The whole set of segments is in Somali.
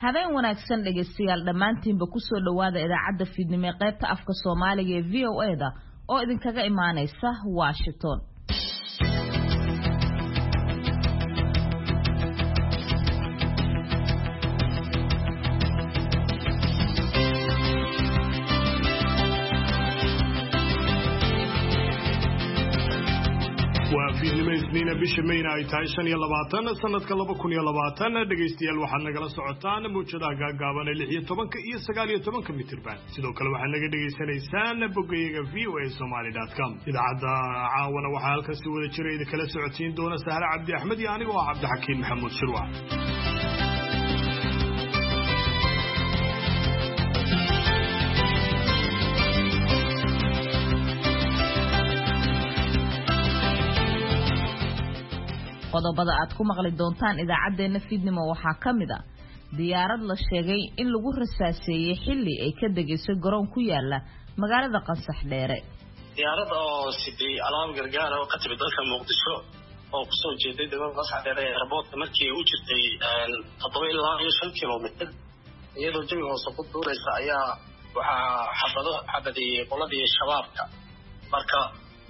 habeen wanaagsan dhageystayaal dhamaantiinba ku soo dhawaada idaacadda fiidnimo ee qaybta afka Soomaaliga ee VOA-da oo idinkaga imaanaysa Washington. fiidnimaysniina bisha Mayna ay tahay 25 sanadka 2020 dhageystayaal waxaad nagala socotaan muujadaha gaagaaban ee 16 iyo 19 mitirban sidoo kale waxaad naga dhageysanaysaan boggayaga voasomali.com idaacadda caawana waxaa halkan si wada jira idin kala socotiin doona Sahra Cabdi Axmed iyo aniga oo Cabdixakiin Maxamuud Shirwa. qodobada aad ku maqli doontaan idaacadeena fiidnimo waxaa kamid ah diyaarad la sheegay in lagu rasaaseeyay xilli ay ka degayso garoon ku yaala magaalada Qansax Dheere. diyaarad oo sidii alaab gargaar oo ka timid dalka Muqdisho oo ku soo jeeday degmada Qansax Dheere ee airport markii uu jirtay 7 ilaa 5 kiiloomitir iyadoo jawi hoose ku duuraysa ayaa waxaa xabadiyay qoladii shabaabka marka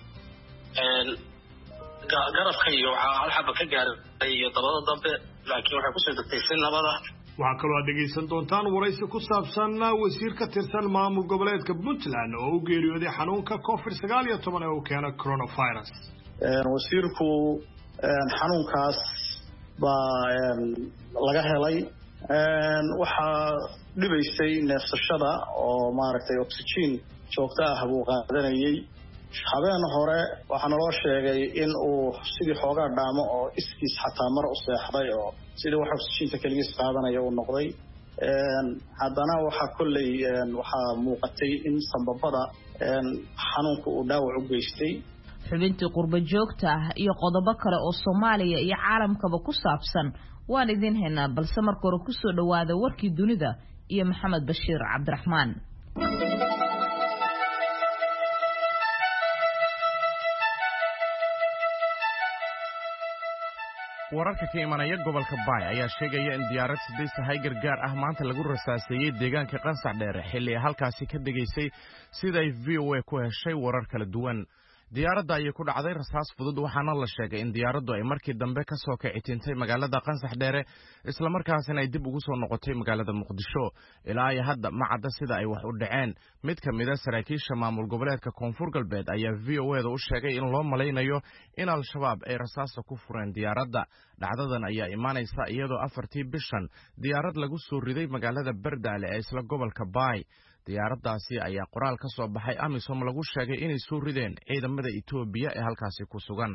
garabka iyo hal xabba ka gaaray iyo dabada dambe laakiin waxay ku soo degtay si nabada. waxaa kaloo dhageysan doontaan waraysi ku saabsan wasiir ka tirsan maamul goboleedka Puntland oo u geeriyooday xanuunka COVID-19 ee uu keenay coronavirus. wasiirku xanuunkaas baa laga helay waxaa dhibaysay neefsashada oo maaragtay oxygen joogto ah buu qaadanayay. habeen hore waxaa naloo sheegay in uu sidii xoogaa dhaamo oo iskiis xataa mar u seexday oo sidii wax oxygen kaligiis qaadanaya uu noqday. haddana waxaa muuqatay in sanbabada xanuunka uu dhaawac u geystay. xubintii qurba joogta ah iyo qodobo kale oo Soomaaliya iyo caalamkaba ku saabsan waan idin haynaa balse marka hore ku soo dhawaada warkii dunida iyo Maxamed Bashiir Cabdiraxmaan. wararka ka imanaya gobolka Bay ayaa sheegaya in diyaarad siday gargaar ah maanta lagu rasaaseeyay deegaanka Qansax Dheere xilli halkaasi ka degaysay sida ay VOA ku heshay warar kala duwan. diyaaradda ay ku dhacday rasaas fudud waxaana la sheegay in diyaaraddu ay markii dambe ka soo kicitintay magaalada Qansax Dheere isla markaasina ay dib ugu soo noqotay magaalada Muqdisho. ilaa ay hadda ma cadda sida ay wax u dhaceen. mid ka mid ah saraakiisha maamul goboleedka Koonfur Galbeed ayaa VOA-da u sheegay in loo malaynayo in al-shabaab ay rasaas ku fureen diyaaradda. dhacdadan ayaa imaanaysa iyadoo 4tii bishan diyaarad lagu soo riday magaalada Bardaale ee isla gobolka Bay. diyaaraddaasi ayaa qoraal ka soo baxay AMISOM lagu sheegay inay soo rideen ciidamada Itoobiya ee halkaasi ku sugan.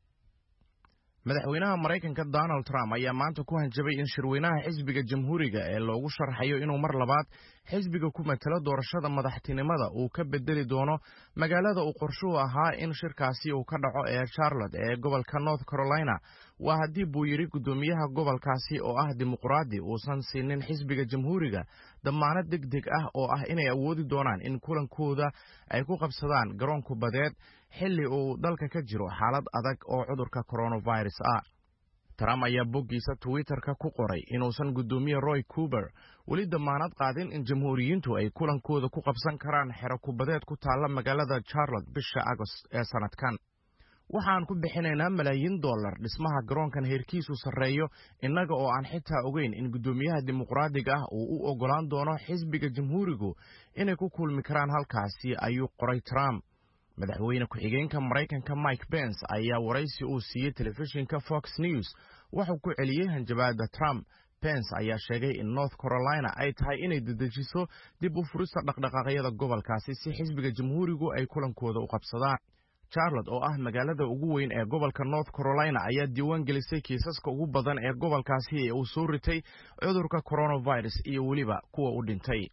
madaxweynaha Mareykanka Donald Trump ayaa maanta ku hanjabay in shirweynaha xisbiga jamhuuriga ee loogu sharxayo inuu mar labaad xisbiga ku matalo doorashada madaxtinimada uu ka bedeli doono magaalada uu qorshuhu ahaa in shirkaasi uu ka dhaco ee Charlotte ee gobolka North Carolina. waa haddii buu yiri gudoomiyaha gobolkaasi oo ah dimuqraadi uusan siinin xisbiga jamhuuriga damaanad degdeg ah oo ah inay awoodi doonaan in kulankooda ay ku qabsadaan garoonka badeed xilli uu dalka ka jiro xaalad adag oo cudurka coronavirus ah. Trump ayaa boggiisa Twitter-ka ku qoray inuusan gudoomiye Roy Cooper weli damaanad qaadin in jamhuuriyiintu ay kulankooda ku qabsan karaan xero kubadeed ku taala magaalada Charlotte bisha August ee sanadkan. waxaan ku bixinaynaa malaayiin dollar dhismaha garoonkan heerkiisu sarreeyo innaga oo aan xitaa ogeyn in gudoomiyaha dimuqraadiga ah uu u ogolaan doono xisbiga jamhuurigu inay ku kulmi karaan halkaasi ayuu qoray Trump. madaxweyne ku-xigeenka Mareykanka Mike Pence ayaa waraysi uu siiyey telefishinka Fox News wuxuu ku celiyey hanjabaadda Trump. Pence ayaa sheegay in North Carolina ay tahay inay dedejiso dib u furista dhaqdhaqaaqyada gobolkaasi si xisbiga jamhuurigu ay kulankooda u qabsadaan. Charlotte oo ah magaalada ugu weyn ee gobolka North Carolina ayaa diiwaan gelisay kiisaska ugu badan ee gobolkaasi ee uu soo ritay cudurka coronavirus iyo weliba kuwa u dhintay.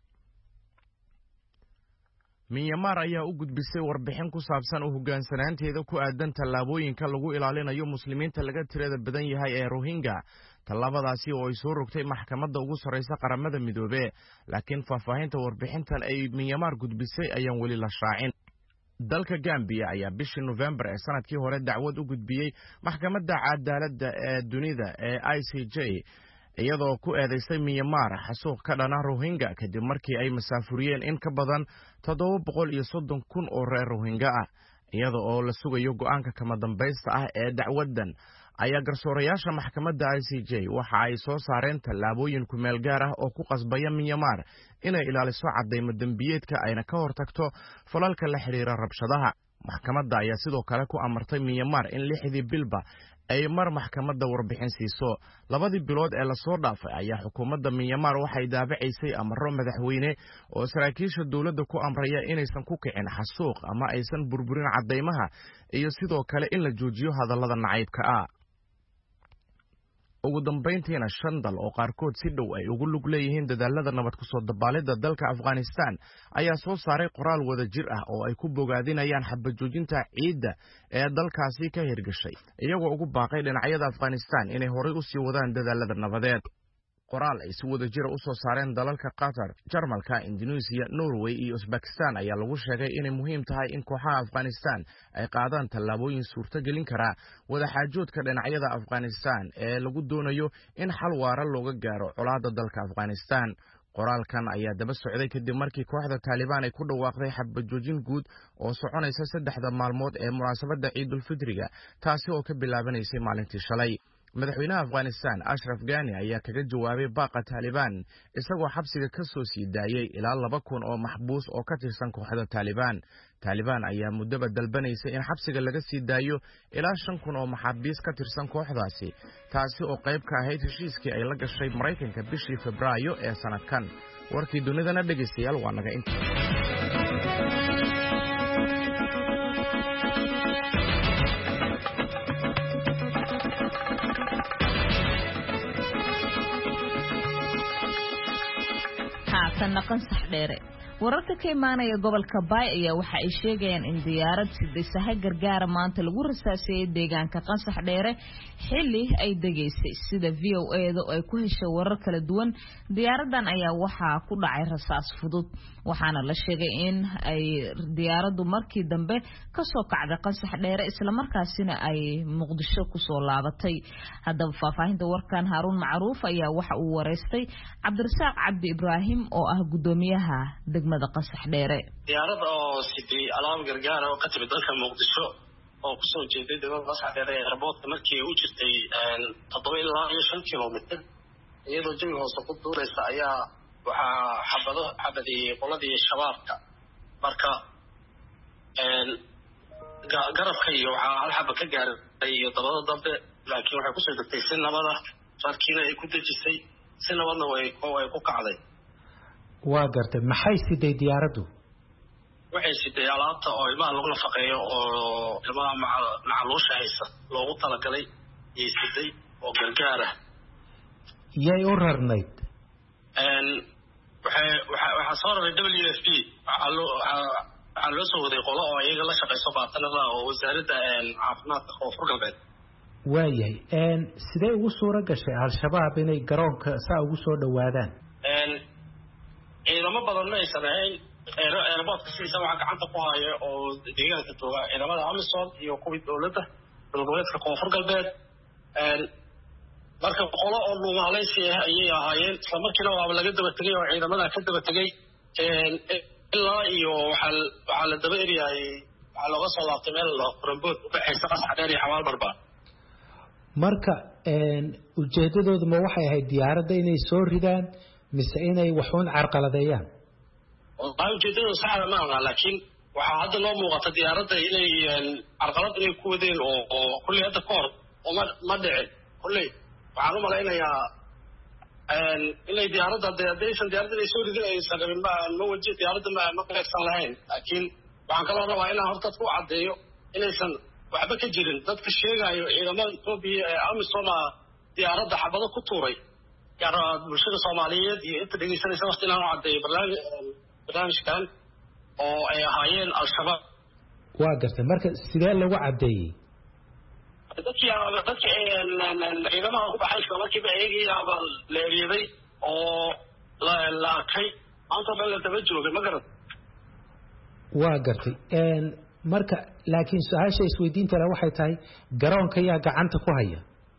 Myanmar ayaa u gudbisay warbixin ku saabsan u hogaansanaanteeda ku aadan tallaabooyinka lagu ilaalinayo muslimiinta laga tirada badan yahay ee Rohingya. tallaabadaasi oo ay soo rogtay maxkamadda ugu sarreysa qaramada midoobay laakiin faahfaahinta warbixintan ay Myanmar gudbisay ayaan weli la shaacin. dalka Gambia ayaa bishii November ee sanadkii hore dacwad u gudbiyay maxkamadda cadaaladda ee dunida ee ICJ iyadoo ku eedaysay Myanmar xasuuq ka dhana Rohingya kadib markii ay masaafuriyeen in ka badan 730,000 oo reer Rohingya ah. iyada oo la sugayo go'aanka kama dambaysta ah ee dacwadan ayaa garsoorayaasha maxkamadda ICJ waxa ay soo saareen tallaabooyin ku meel gaar ah oo ku qasbaya Myanmar inay ilaaliso cadeymo dambiyeedka ayna ka hortagto falalka la xiriira rabshadaha. maxkamadda ayaa sidoo kale ku amartay Myanmar in 6 bilba ay mar maxkamadda warbixin siiso. 2 bilood ee la soo dhaafay ayaa xukuumadda Myanmar waxay daabacaysay amaro madaxweyne oo saraakiisha dawladda ku amraya inaysan ku kicin xasuuq ama aysan burburin cadeymaha iyo sidoo kale in la joojiyo hadallada nacaybka ah. ugu dambeyntiina 5 dal oo qaarkood si dhow ay ugu lug leeyihiin dadaalada nabad ku soo dabaalida dalka Afghanistan ayaa soo saaray qoraal wada jir ah oo ay ku bogaadinayaan xabad joojinta ciidda ee dalkaasi ka hirgashay, iyagoo ugu baaqay dhinacyada Afghanistan inay horay u sii wadaan dadaalada nabadeed. qoraal ay si wada jir u soo saareen dalalka Qatar, Jarmalka, Indonesia, Norway iyo Uzbekistan ayaa lagu sheegay inay muhiim tahay in kooxaha Afghanistan ay qaadaan tallaabooyin suurtagelin kara wada xaajoodka dhinacyada Afghanistan ee lagu doonayo in xal waara looga gaaro colaadda dalka Afghanistan. qoraalkan ayaa daba socday kadib markii kooxda Taliban ay ku dhawaaqday xabad joojin guud oo soconaysa 3 maalmood ee munaasabadda Ciidul Fidriga, taasi oo ka bilaabanaysay maalintii shalay. madaxweynaha Afghanistan Ashraf Ghani ayaa kaga jawaabay baaqa Taliban isagoo xabsiga ka soo sii daayay ilaa 2,000 oo maxbuus oo ka tirsan kooxda Taliban ayaa muddaba dalbanaysay in xabsiga laga sii daayo ilaa 5,000 oo maxaabiis ka tirsan kooxdaasi, taasi oo qayb ka ahayd heshiiskii ay la gashay Mareykanka bishii Febraayo ee sanadkan. warkii dunidana dhageystayaal waa naga inta. qansax dheere wararka ka imaanaya gobolka Bay ayaa waxa ay sheegayaan in diyaarad sideesaha gargaar maanta lagu rasaasay deegaanka qansax dheere xilli ay degeysay sida VOA-da oo ay ku heshay warar kala duwan. diyaaradan ayaa waxa ku dhacay rasaas fudud, waxaana la sheegay in ay diyaaradu markii dambe ka soo kacday qansax dheere isla markaasina ay Muqdisho ku soo laabatay. haddaba faahfaahinta warkan Haruun Macruuf ayaa waxa uu wareystay Cabdirasaaq Cabdi Ibraahim oo ah gudoomiyaha degmada qansax dheere. diyaarad oo sidii alaab gargaar oo ka timid dalka Muqdisho oo ku soo jeeday degmada qansax dheere ee airport markii uu jirtay 7 ilaa 5 kilomitir iyadoo jawi hoose ku duuraysa ayaa waxaa xabadii qoladii shabaabka marka garabka iyo waxaa hal xaba ka gaaray iyo dabada dambe, laakiin waxay ku soo degtay si nabada, sarkiina ay ku dejisay si nabadna way ku kacday. waa gartay. maxay siday diyaaraddu? waxay siday alaabta oo ilmaha lagu nafaqeeyo oo ilmaha macaluusha haysa loogu talagalay iyo siday oo gargaar ah. yay u rarnayd? waxaa soo raray WFP, waxaa loo soo waday qolo oo iyaga la shaqayso baatanada oo wasaaradda caafimaadka koonfur galbeed. waayahay. sidee ugu suura gashay al-shabaab inay garoonka saa ugu soo dhawaadaan? ciidamo badan ma aysan ahayn. airportka sidiisa waxaa gacanta ku haya oo deegaanka jooga ciidamada Amisom iyo kuwii dowladda goboleedka koonfur galbeed. marka qolo oo Luumaaleysi ah ayay ahaayeen, isla markiina waa laga daba tegay oo ciidamada ka daba tegay ilaa iyo waxaa la daba eriyay, waxaa looga soo laabtay meel Rambood u dhaxaysa qansax dheere iyo Xawaal Barba. marka ujeedadoodu ma waxay ahayd diyaaradda inay soo ridaan mise inay waxuun carqaladeeyaan? ujeedadoodu saxda ma aha, laakiin waxaa hadda loo muuqata diyaaradda inay carqalad inay ku wadeen oo kulley hadda ka hor oo ma dhicin. kulley waxaan u malaynayaa inay diyaaradda haddaysan diyaaradda inay soo ridin aysan rabin ma waji diyaaradda ma beegsan lahayn, laakiin waxaan kaloo rabaa inaan horta dadku u caddeeyo inaysan waxba ka jirin. dadka sheegayo ciidamada Ethiopia ee Amisom diyaaradda xabado ku tuuray bulshada Soomaaliyeed iyo inta dhegeysanaysa waqti inaan u caddeeyo barnaamijkan oo ay ahaayeen al-shabaab. waa gartay. marka sidee lagu caddeeyey? dadkii ciidamaha ku baxay isla markiiba eegayaaba la eryaday oo la arkay maanta dhan la daba joogay. ma garan? waa gartay. marka laakiin su-aasha isweydiinta le waxay tahay garoonka yaa gacanta ku haya?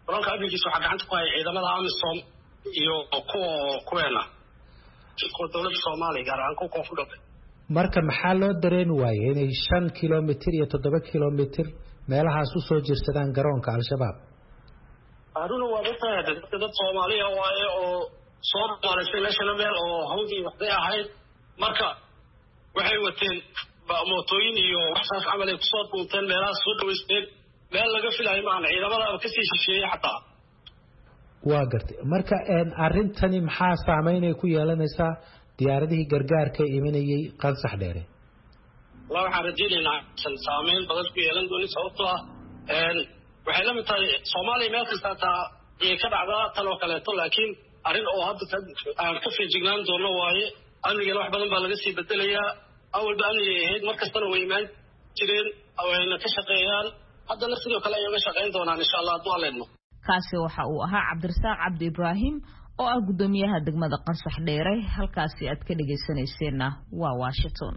garoonka amnigiisa waxaa gacanta ku haya ciidamada amisom iyo kuweena dowladda soomaaliya gaar ahaan kuwa koonfur galbeed. marka maxaa loo dareemi waayey inay 5 kilomitir iyo 7 kilomitir meelahaas u soo jirsadaan garoonka al-shabaab? haruna waa dad Soomaaliya waaye oo soo maaraysan meesha meel oo hawdii waxday ahayd marka waxay wateen mootooyin iyo waxsaas camal ay ku soo duunteen meelahaas soo dhaweysteen meel laga filayo ma aan ciidamada ka sii shisheeyay xataa. waa gartay marka arintani maxaa saameynay ku yeelanaysaa diyaaradihii gargaarka imanayay Qansax Dheere? waxaan rajaynaynaa saameyn badan ku yeelan doonto sababtoo ah waxay la mid tahay Soomaaliya meel kasta ay ka dhacdaa tan oo kaleeto laakiin arrin oo hadda aan ka feejignaan doono waaye amniga wax badan baa laga sii bedelayaa awalba amniga ahayd markastana way imaan jireen awayna ka shaqeeyaan haddana sidoo kale ay uga shaqeyn doonaan insha Allah hadduu aleedno. kaasi waxa uu ahaa Cabdirasaaq Cabdi Ibraahim oo ah gudoomiyaha degmada Qansax Dheere. halkaasi aad ka dhageysanayseena waa Washington.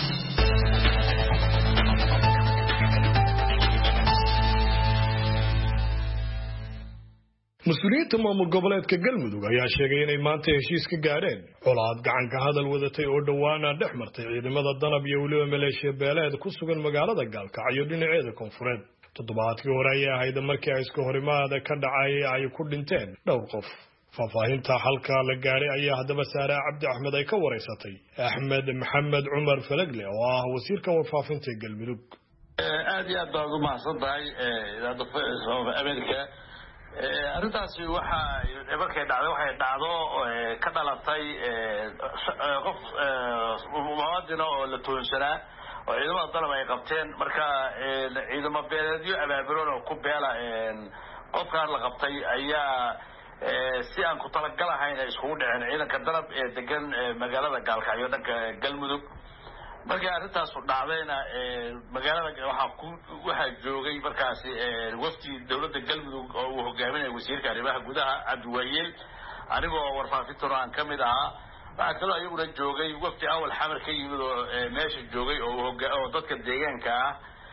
mas-uuliyiinta maamul goboleedka galmudug ayaa sheegay inay maanta heshiis ka gaadheen colaad gacanka hadal wadatay oo dhowaana dhex martay ciidamada danab iyo weliba maleeshiya beeleed ku sugan magaalada Gaalkacyo dhinaceeda koonfureed. toddobaadkii hore ayay ahayd markii ay iska horimaada ka dhacay ay ku dhinteen dhowr qof. faahfaahinta halka la gaaray ayaa haddaba Saara Cabdi Axmed ay ka wareysatay Axmed Maxamed Cumar Falagle oo ah wasiirka warfaafinta galmudug. aad iyo aad baad u mahadsantahay Ameerika. arrintaasi markay dhacdo ka dhalatay qof muwaadin oo la toonsanaa oo ciidamada dalab ay qabteen marka ciidamo beeleedyo abaabuloon oo ku beela qofkaan la qabtay ayaa si aan ku talagalahayn ay iskugu dhaceen ciidanka dalab ee degan magaalada Gaalkacyo dhanka galmudug. markii arrintaas dhacdayna magaalada waxaa joogay markaasi wafdi dowladda galmudug oo uu hogaaminayay wasiirka arrimaha gudaha Cabdiwaayeel anigoo warfaafintuna aan kamid ahaa. waxaa kaloo ayaguna joogay wafdi awal xamar ka yimid oo meesha joogay oo dadka deegaanka ah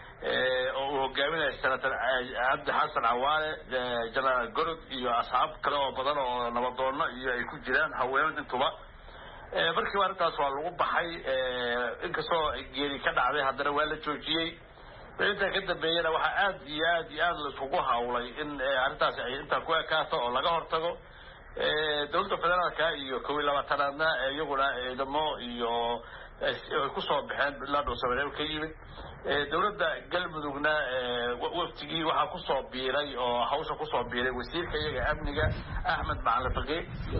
oo uu hogaaminayay senator Cabdi Xasan Cawaale Janaal Gorod iyo asxaab kale oo badan oo nabadoono iyo ay ku jiraan haweenada intuba. markii arrintaas waa lagu baxay inkastoo geeri ka dhacday haddana waa la joojiyey. inta ka dambeeyana waxaa aad iyo aad la isugu hawlay in arrintaas ay inta ku ekaato oo laga hortago. dowladda federaalka iyo 12aadna iyaguna ciidamo iyo ay ku soo baxeen bilaado Soomaaliya ka yimid. dowladda galmudugna waftigii waxaa ku soo biiray oo hawsha ku soo biiray wasiirka iyaga amniga Axmed Macalin Faqi.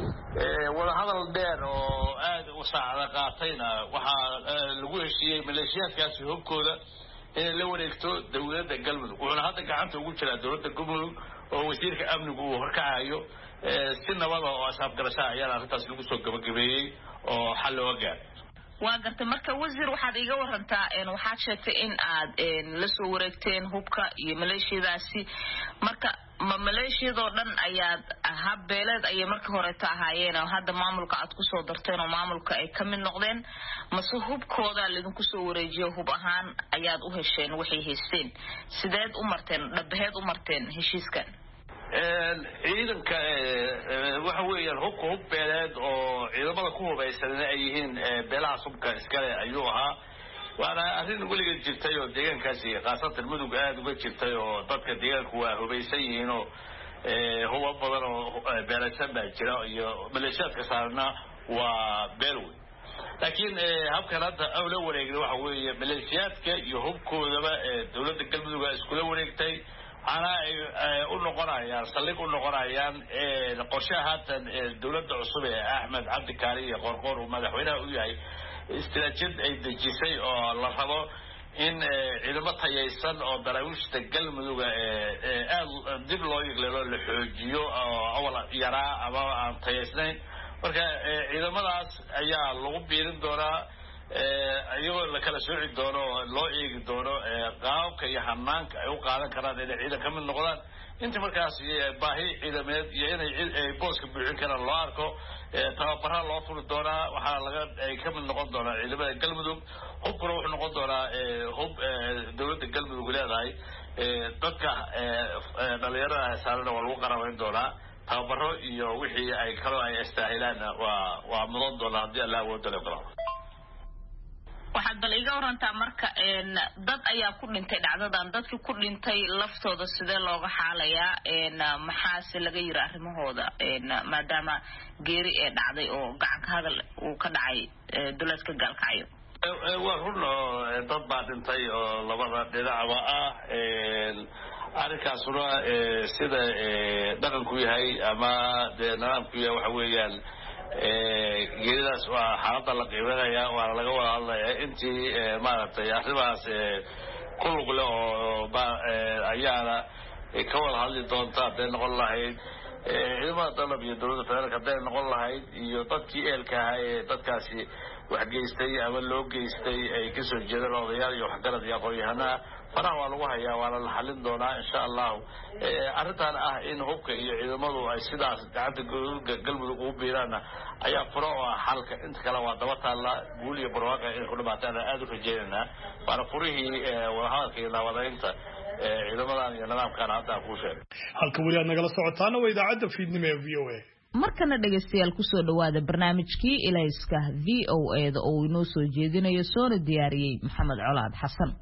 wada hadal dheer oo aad u saacada qaatayna waxaa lagu heshiiyey maleeshiyaadkaasi hubkooda in la wareegto dowladda galmudug. wuxuuna hadda gacanta ugu jiraa dowladda galmudug oo wasiirka amnigu uu horkacayo si nabad oo asaab garasha ayaa arrintaas lagu soo gabagabeeyey oo xal loo gaaray. waa gartay marka wasiir waxaad iga warantaa waxaad sheegtay in aad la soo wareegteen hubka iyo maleeshiyadaasi marka ma maleeshiyadoo dhan ayaad habbeeleed ayay markii hore ahaayeen oo hadda maamulka aad ku soo darteen oo maamulka ay ka mid noqdeen mase hubkooda laydinku soo wareejiyo hub ahaan ayaad u hesheen waxay haysteen sideed u marteen dhabaheed u marteen heshiiskan? ciidanka waxa weeyaan hub beeleed oo ciidamada ku hubaysan ay yihiin beelaha subka iskale ayuu ahaa. waana arrin weligeed jirtay oo deegaankaasi qaasatan mudug aad uga jirtay oo dadka deegaanku waa hubaysan yihiin oo hubo badan oo beelaysan baa jira iyo maleeshiyaadka saarna waa beelweyn. laakiin habkan hadda la wareegay waxa weeye maleeshiyaadka iyo hubkoodaba dowladda galmudug iskula wareegtay ana u noqonayaan saldhig u noqonayaan qorshaha haatan dowladda cusub ee Axmed Cabdi Kaari iyo Qorqor uu madaxweynaha u yahay istiraatiijiyad ay dejisay oo la rabo in ciidamo tayaysan oo daraawiishta galmudug aad dib loo yigleelo la xoojiyo oo awal yaraa ama aan tayaysnayn. marka ciidamadaas ayaa lagu biirin doonaa ayagoo la kala sooci doono loo eegi doono qaabka iyo hanaanka ay u qaadan karaan inay ciidan ka mid noqdaan. inta markaas baahi ciidameed iyo inay booska buuxin karaan loo arko tababara loo furi doonaa. waxaa ay ka mid noqon doonaa ciidamada galmudug. hubkuna wuxuu noqon doonaa hub dowladda galmudug leedahay dadka dhalinyarada saarana waa lagu qarabayn doonaa tababaro iyo wixii ay kaloo ay istaahilaanna waa mudan doonaa haddii alla awoodo le karo. waxaad bal iga warantaa marka dad ayaa ku dhintay dhacdadan, dadkii ku dhintay laftooda sidee looga xaalayaa, maxaase laga yiri arrimahooda maadaama geeri ee dhacday oo gacanka hadal uu ka dhacay duleedka Gaalkacyo? waa run oo dad baa dhintay oo labada dhinacba ah. arrinkaasuna sida dhaqanku yahay ama dee nidaamku yahay waxa weeyaan geeridaas waa xaaladda la qiimeynaya, waana laga wada hadlaya intii maaragtay arrimahaas ku lug leh oo ayaana ka wada hadli doonta hadday noqon lahayd ciidamada dalab iyo dowladda federaalka hadday noqon lahayd iyo dadkii ehelka ahaa ee dadkaasi wax geystay ama loo geystay ay kasoo jeedaan odayaal iyo waxgarad iyo aqoon-yahanaha. faraha waa lagu hayaa, waana la xalin doonaa insha allahu. arrintan ah in hubka iyo ciidamadu ay sidaas gacanta galmudug ugu biiraanna ayaa furo oo ah xalka. inta kale waa daba taalla guul iyo barwaaqa in ku dhamaataana aada u rajeynaynaa. waana furihii wadahadalka iyo naabadaynta ciidamadan iyo nidaamkan hadda aan kuu sheegay. halka weli aad nagala socotaana waa idaacadda fiidnimo ee VOA. markana dhegaystayaal kusoo dhawaada barnaamijkii ilayska VOA da oo inoo soo jeedinayo soona diyaariyey Maxamed Colaad Xasan.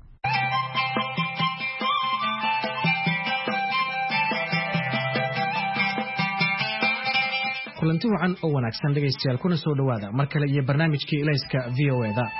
kulanti wacan oo wanaagsan dhegaystayaal kuna soo dhawaada mar kale iyo barnaamijkii ilayska VOA da.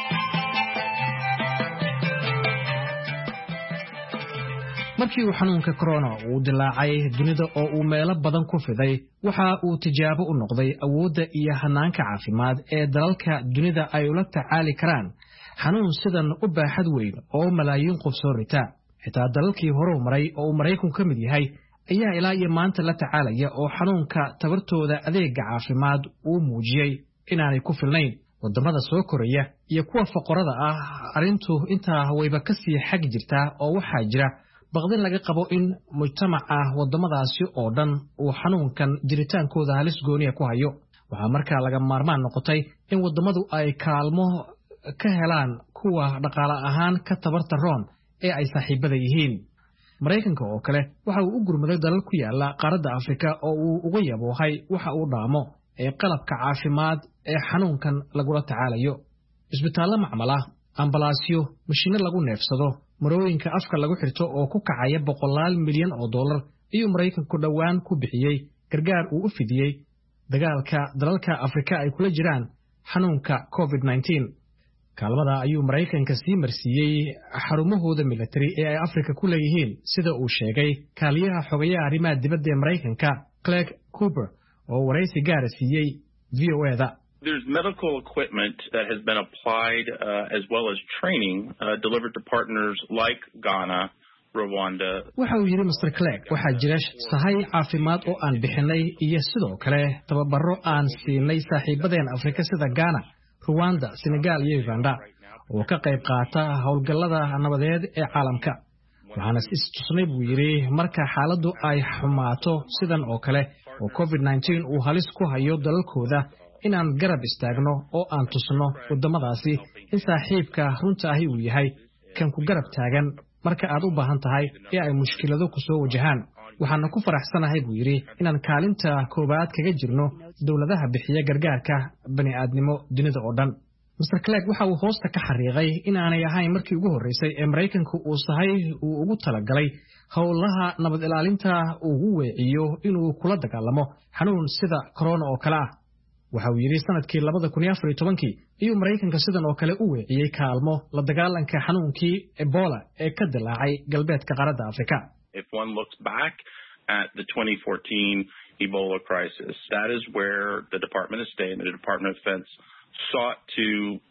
markii uu xanuunka corona uu dilaacay dunida oo uu meelo badan ku fiday, waxa uu tijaabo u noqday awoodda iyo hanaanka caafimaad ee dalalka dunida ay ula tacaali karaan xanuun sidan u baaxad weyn oo malaayiin qof soo rita. xitaa dalalkii hore u maray oo uu Maraykanku ka mid yahay ayaa ilaa iyo maanta la tacaalaya oo xanuunka tabartooda adeega caafimaad uu muujiyay inaanay ku filnayn. wadamada soo koraya iyo kuwa faqorada ah arrintu intaa wayba ka sii xag jirtaa oo waxaa jira baqdin laga qabo in mujtamaca wadamadaasi oo dhan uu xanuunkan jiritaankooda halis gooniya ku hayo. waxaa markaa laga maarmaan noqotay in wadamadu ay kaalmo ka helaan kuwa dhaqaale ahaan ka tabarta roon ee ay saaxiibada yihiin. Maraykanka oo kale waxa uu u gurmaday dalal ku yaala qaaradda Afrika oo uu uga yaboohay waxa uu dhaamo ee qalabka caafimaad ee xanuunkan lagula tacaalayo. isbitaallo macmala, ambalaasyo, mashiino lagu neefsado, marooyinka afka lagu xirto oo ku kacaya $100 milyan iyo Maraykanku dhawaan ku bixiyay gargaar uu u fidiyay dagaalka dalalka Afrika ay kula jiraan xanuunka COVID-19. kaalmada ayuu Maraykanka sii marsiiyay xarumahooda military ee ay Afrika ku leeyihiin, sida uu sheegay kaaliyaha xogayaha arrimaha dibadda ee Maraykanka Clegg Cooper oo waraysi gaar ah siiyay VOA da. There's medical equipment that has been applied as well as training delivered to partners like Ghana, Rwanda. waxa uu yiri Mr. Clegg, waxaa jira sahay caafimaad oo aan bixinay iyo sidoo kale tababaro aan siinay saaxiibadeen Afrika sida Ghana, Rwanda, Senegal iyo Uganda oo ka qayb qaata howlgallada nabadeed ee caalamka. waxaana is tusnay buu yiri marka xaaladdu ay xumaato sidan oo kale oo COVID-19 uu halis ku hayo dalalkooda inaan garab istaagno oo aan tusno wadamadaasi in saaxiibka runta ahi uu yahay kan ku garab taagan marka aad u baahan tahay ee ay mushkilado ku soo wajahaan. waxaana ku faraxsanahay buu yiri inaan kaalinta koobaad kaga jirno dawladaha bixiya gargaarka bani'aadnimo dunida oo dhan. Mr. Clegg waxa uu hoosta ka xariiqay inaanay ahayn markii ugu horeysay ee Maraykanku uu sahay uu ugu talagalay howlaha nabad ilaalinta ugu weeciyo inuu kula dagaalamo xanuun sida corona oo kale ah. waxa uu yiri sanadkii 2014 ayuu Maraykanka sidan oo kale u weeciyay kaalmo la dagaalanka xanuunkii Ebola ee ka dilaacay galbeedka qaaradda Afrika. If one looks back at the 2014 Ebola crisis, that is where the Department of State and the Department of Defense sought to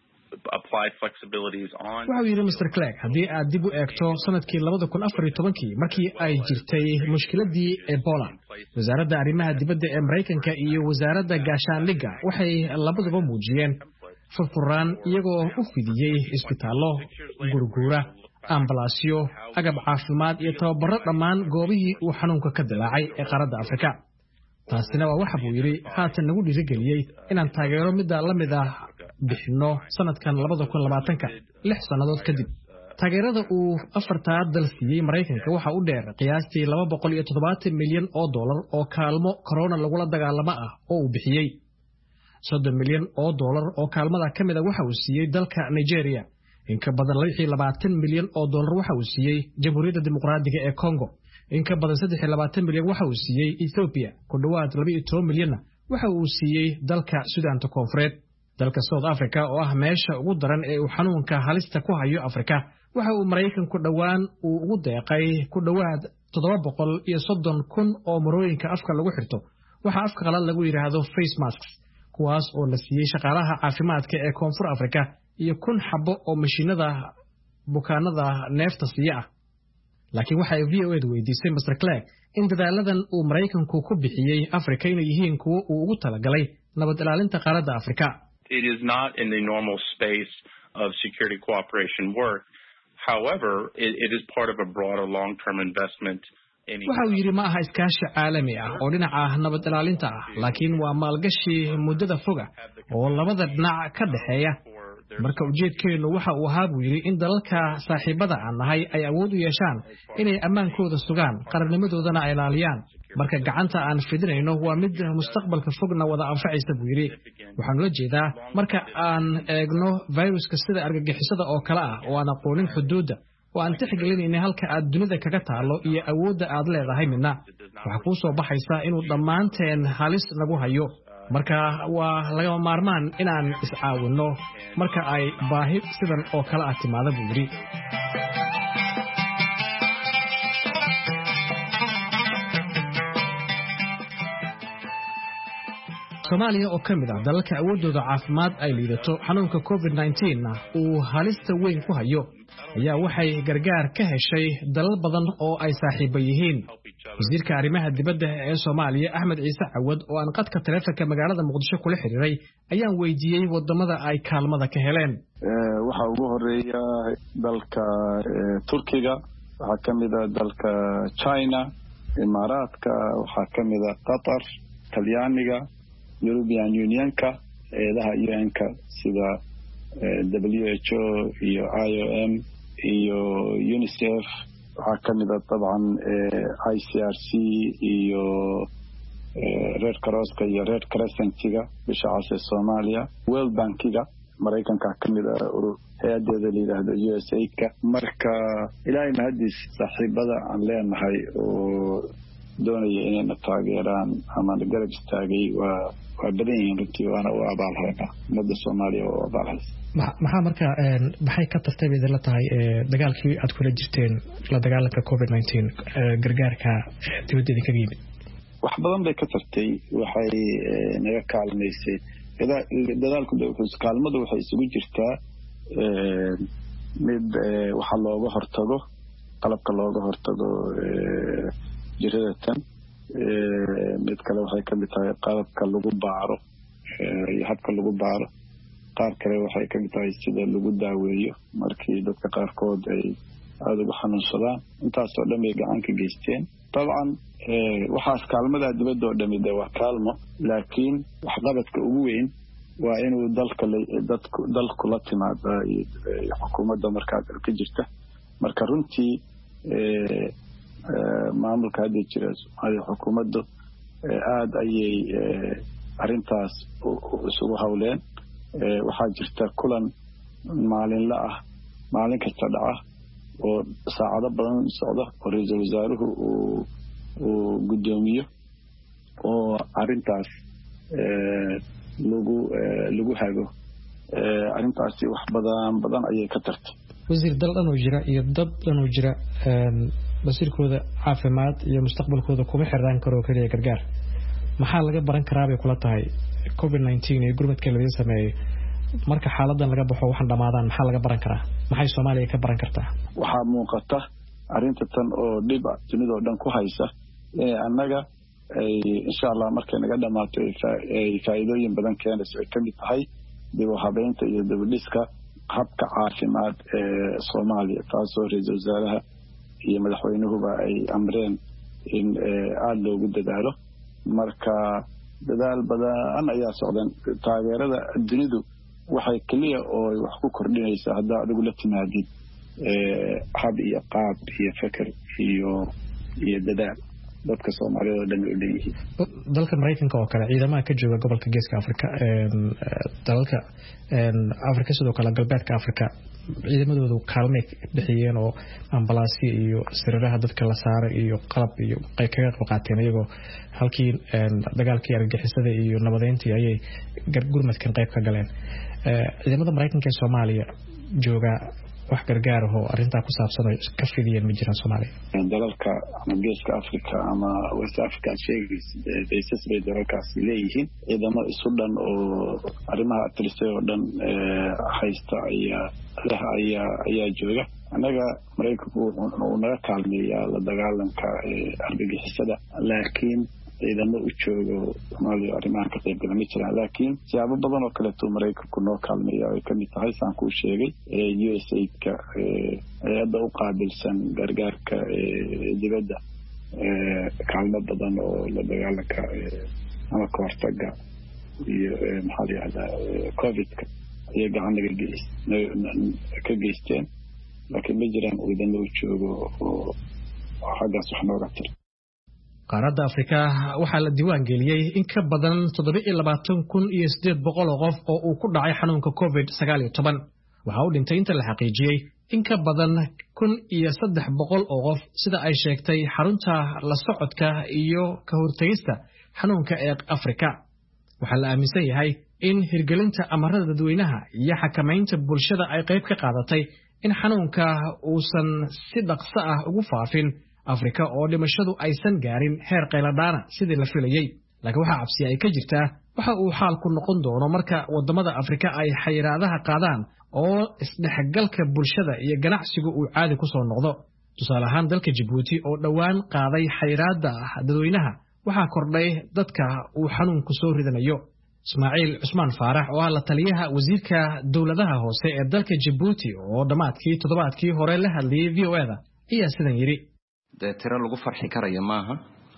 apply flexibilities on. waxa uu yiri Mr. Clegg, haddii aad dib u eegto sanadkii 2014 markii ay jirtay mushkiladii Ebola, wasaaradda arrimaha dibadda ee Maraykanka iyo wasaaradda gaashaandhigga waxay labaduba muujiyeen furfuraan iyagoo u fidiyay isbitaallo, gurguura, ambalaasyo, agab caafimaad iyo tababaro dhammaan goobihii uu xanuunka ka dilaacay ee qaaradda Afrika. taasina waa waxa buu yiri haatan nagu dhiirigeliyay inaan taageero midda la mid ah bixino sanadkan 2020 6 sanadood kadib. taageerada uu afartaa dal siiyey Mareykanka waxa u dheer qiyaastii $270 milyan oo kaalmo corona lagula dagaalamo ah oo uu bixiyey. $30 milyan oo kaalmada ka mid ah waxa uu siiyey dalka Nigeria. In ka badan $20 milyan waxa uu siiyey Jamhuuriyadda Dimuqraadiga ee Congo. In ka badan $23 milyan waxa uu siiyey Ethiopia. Ku dhawaad $12 milyan waxa uu siiyey dalka Suudaanta Koonfureed. Dalka South Africa oo ah meesha ugu daran ee uu xanuunka halista ku hayo Afrika waxa uu Mareykanku dhawaan ugu deeqay ku dhawaad 730,000 oo marooyinka afka lagu xirto waxa afka qalaad lagu yiraahdo face masks kuwaas oo la siiyey shaqaalaha caafimaadka ee Koonfur Afrika iyo 1,000 xabo oo mashiinada bukaanada neefta siiya ah. Laakiin waxa ay VOA weydiisay Mr. Clark in dadaaladan uu Mareykanku ku bixiyay Afrika inay yihiin kuwo uu ugu talagalay nabad ilaalinta qaaradda Afrika. It is not in the normal space of security cooperation work. However, it is part of a broader long-term investment. Waxa uu yiri ma aha iskaashi caalami ah oo dhinaca nabad ilaalinta ah, laakiin waa maalgashi muddada foga oo labada dhinac ka dhaxeeya. Marka ujeedkeenu waxa uu ahaa buu yiri in dalalka saaxiibada aan nahay ay awood u yeeshaan inay ammaankooda sugaan, qarannimadoodana ay ilaaliyaan. Marka gacanta aan fidinayno waa mid mustaqbalka fogna wada anfacaysa buu yiri. Waxaan la jeedaa marka aan eegno viruska sida argagixisada oo kale ah oo aan aqoonin xuduudda oo aan tixgelinayna halka aad dunida kaga taalo iyo awoodda aad leedahay midna waxa ku soo baxaysa inuu dhammaanteen halis nagu hayo. Marka waa laga maarmaan inaan iscaawino marka ay baahi sidan oo kale ah timaado buu yiri. Soomaaliya oo ka mid ah dalalka awoodooda caafimaad ay liidato xanuunka COVID-19 uu halista weyn ku hayo ayaa waxay gargaar ka heshay dalal badan oo ay saaxiibo yihiin. Wasiirka arrimaha dibadda ee Soomaaliya Axmed Ciise Cawad oo aan qadka taleefanka magaalada Muqdisho kula xiriiray ayaan weydiiyey wadamada ay kaalmada ka heleen. Waxa ugu horeeya dalka Turkiga, waxa kamid ah dalka China, Imaaraadka, waxa kamid ah Qatar, Talyaaniga, European Unionka, eedaha UN-ka sida WHO iyo IOM iyo UNICEF, waxaa kamid ah dabcan ICRC iyo Red Crosska iyo Red Crescent-ga bisha cas ee Soomaaliya, World Bank-ga Mareykanka kamid ah hay'adeeda la yiraahdo USAID-ka. Marka ilaahay mahadiis saaxiibada aan leenahay oo doonaya inay taageeraan ama garab istaagay waa badan yihiin runtii waana u abaalhaynaa ummadda Soomaaliya oo abaalhaysa. maxaa marka maxay ka tartay idin la tahay dagaalkii aad kula jirteen la dagaalanka COVID-19 gargaarka dibadda kaga yimid? wax badan bay ka tartay, waxay naga kaalmaysay dadaalku kaalmadu waxay isugu jirtaa mid waxa looga hortago qalabka looga hortago jirada mid kale waxay ka mid tahay qalabka lagu baaro iyo habka lagu baaro. qaar kale waxay ka mid tahay sida lagu daaweeyo markii dadka qaarkood ay aad uga xanuunsadaan. intaas oo dhan bay gacan ka geysteen. dabcan waxaas kaalmada dibadda oo dhan waa kaalmo, laakiin waxqabadka ugu weyn waa inuu dalku la timaado xukuumadda markaa ka jirta. marka runtii maamulka hadda jira Soomaaliya xukuumaddu aad ayay arrintaas isugu hawleen. waxaa jirta kulan maalinle ah maalin kasta dhaca oo saacado badan socda oo ra'iisul wasaaruhu uu gudoomiyo oo arrintaas lagu hago. arrintaasi wax badan ayay ka tartay. wasiir dal dhan oo jira iyo dad dhan oo jira basiirkooda caafimaad iyo mustaqbalkooda kuma xiraan karo kaliya gargaar. maxaa laga baran karaa bay kula tahay COVID-19 iyo gurmadka laga sameeyay marka xaaladan laga baxo waxaan dhamaadaan? maxaa laga baran karaa? maxay Soomaaliya ka baran kartaa? waxaa muuqata arrinta tan oo dhib dunida oo dhan ku haysa annaga insha Allah markay naga dhamaato ay faa'iidooyin badan keenayso ay kamid tahay dib u habeynta iyo dib u dhiska habka caafimaad ee Soomaaliya, taasoo ra'iisul wasaaraha iyo madaxweynuhuba ay amreen in aad loogu dadaalo. marka dadaal badan ayaa socdan. taageerada dunidu waxay kaliya oo wax ku kordhinaysaa hadda adigu la timaadid hab iyo qaab iyo fikir iyo dadaal dadka Soomaaliyeed oo dhan u leeyihiin. dalka Mareykanka oo kale ciidamada ka jooga gobolka Geeska Afrika dalalka Afrika sidoo kale galbeedka Afrika ciidamadoodu kaalmay bixiyeen oo ambalaasyo iyo siriraha dadka la saaray iyo qalab iyo kaga qaateen iyagoo halkii dagaalkii argagixisada iyo nabadeyntii ayay gurmadkan qayb ka galeen. ciidamada Mareykanka ee Soomaaliya jooga wax gargaar ah oo arinta ku saabsan oo ka fidiyeen ma jiraan Soomaaliya. dalalka Geeska Afrika ama West Africa sheegis bay dalalkaas leeyihiin ciidamo isu dhan oo arrimaha tirsan oo dhan haysta ayaa jooga. anaga Mareykanku uu naga kaalmeeyaa la dagaalanka argagixisada laakiin ciidamo u joogo Soomaaliya arrimaha ka qayb galay jiraan laakiin siyaabo badan oo kale oo Mareykanku noo kaalmeeyaa ay kamid tahay saan ku sheegay USAID-ka ayada u qaabilsan gargaarka dibadda kaalmo badan oo la dagaalanka ama ka hortagga iyo maxaa la yiraahdaa COVID-ka ay gacan ka geysteen laakiin ma jiraan ciidamo u joogo oo xaggaas wax nooga tir. qaaradda Afrika waxaa la diiwaan geliyay in ka badan 27,800 qof oo uu ku dhacay xanuunka COVID-19 waxa uu dhintay inta la xaqiijiyay in ka badan 1,300 oo qof sida ay sheegtay xarunta la socodka iyo ka hortagista xanuunka ee Afrika. waxaa la aaminsan yahay in hirgelinta amarada dadweynaha iyo xakamaynta bulshada ay qayb ka qaadatay in xanuunka uusan si dhaqso ah ugu faafin Afrika oo dhimashadu aysan gaarin heer qayladhaana sidii la filayay. laakiin waxa cabsi ay ka jirtaa waxa uu xaalku noqon doono marka wadamada Afrika ay xayiraadaha qaadaan oo isdhexgalka bulshada iyo ganacsigu uu caadi ku soo noqdo. tusaale ahaan dalka Djibouti oo dhawaan qaaday xayiraada dadweynaha waxa kordhay dadka uu xanuunku soo ridanayo. Ismaaciil Cusmaan Faarax oo la taliyaha wasiirka dawladaha hoose ee dalka Djibouti oo dhamaadkii toddobaadkii hore la hadlayay VOA-da ayaa sidan yiri tiro lagu farxi karayo maaha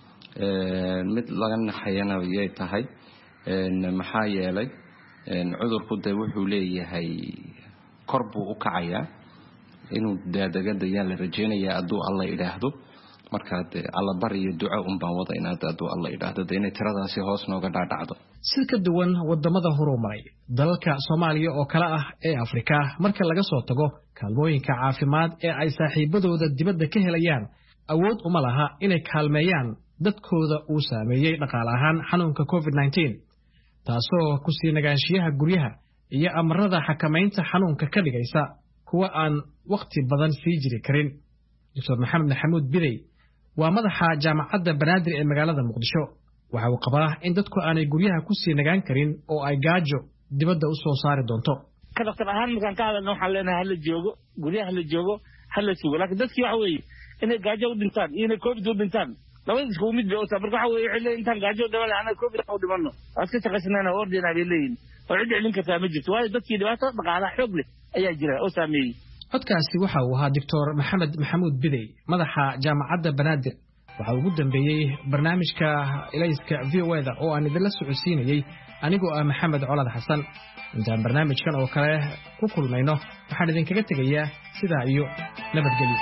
mid laga naxayana way tahay maxaa yeelay cudurku wuxuu leeyahay kor buu u kacayaa inuu daadagada yaa la rajeynayaa aduu alla ilaahdo marka alla bariyo duco baan wada inaad aduu alla ilaahdo inay tiradaasi hoos nooga dhaadhacdo. si ka duwan wadamada horumaray dalalka Soomaaliya oo kala ah ee Afrika marka laga soo tago kaalmooyinka caafimaad ee ay saaxiibadooda dibadda ka helayaan awood uma laha inay kaalmeeyaan dadkooda uu saameeyay dhaqaale ahaan xanuunka COVID-19 taasoo ku sii nagaanshiyaha guryaha iyo amarada xakamaynta xanuunka ka dhigaysa kuwa aan waqti badan sii jiri karin. Dr. Maxamed Maxamuud Bidey waa madaxa jaamacadda Banaadir ee magaalada Muqdisho waxa uu qabaa in dadku aanay guryaha ku sii nagaan karin oo ay gaajo dibadda u soo saari doonto. ka dhaqtar ahaan markaan ka hadalno waxaan leenahay hala joogo guryaha la joogo hala sugo laakiin dadkii waxa weeye inay gaajo u dhintaan iyo inay COVID u dhintaan labada isku mid bay u tahay marka waxa weeye xilli intaan gaajo dhiman ana COVID u dhimanno waad ka shaqaysanayna ordina bay leeyihiin oo cid celin kartaa ma jirto waayo dadkii dhibaato dhaqaalaha xoog leh ayaa jira oo saameeyay. codkaasi waxa uu ahaa Dr. Maxamed Maxamuud Bidey madaxa jaamacadda Banaadir waxa ugu dambeeyay barnaamijka ilayska VOA-da oo aan idin la socodsiinayay anigoo ah Maxamed Colad Xasan. intaan barnaamijkan oo kale ku kulmayno waxaan idinkaga tegayaa sidaa iyo nabadgelyo.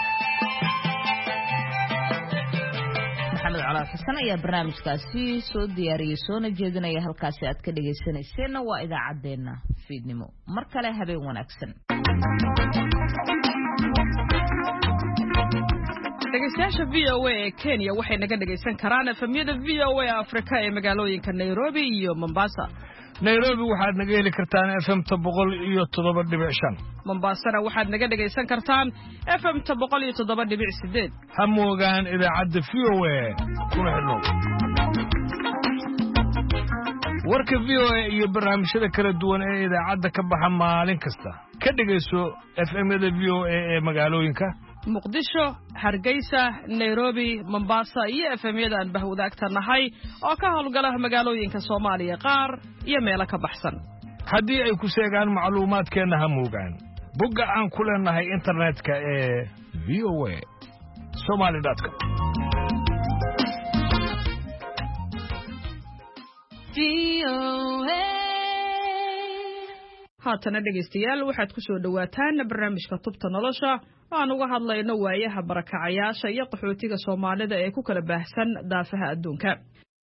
Maxamed Colad Xasan ayaa barnaamijkaasi soo diyaariyay soona jeedinaya halkaasi aad ka dhageysanayseena waa idaacadeena fiidnimo mar kale habeen wanaagsan. dhegeystayaasha VOA ee Kenya waxay naga dhageysan karaan efemyada VOA Afrika ee magaalooyinka Nairobi iyo Mombasa. Nairobi waxaad naga heli kartaan FM-ta 107.5. Mombasana waxaad naga dhageysan kartaan FM-ta 107.8. Ha moogaan idaacadda VOA kuna xidhnow. warka VOA iyo barnaamijyada kala duwan ee idaacadda ka baxa maalin kasta ka dhageyso FM-yada VOA ee magaalooyinka Muqdisho, Hargeysa, Nairobi, Mombasa iyo FM-yada aan bahwadaagta nahay oo ka howlgala magaalooyinka Soomaaliya qaar iyo meelo ka baxsan. haddii ay ku sheegaan macluumaadkeena ha moogaan bogga aan ku leenahay internetka ee voa.somali.com. haatana dhegeystayaal waxaad ku soo dhawaataan barnaamijka tubta nolosha aan uga hadlayno waayaha barakacayaasha iyo qaxootiga Soomaalida ee ku kala baahsan daafaha adduunka.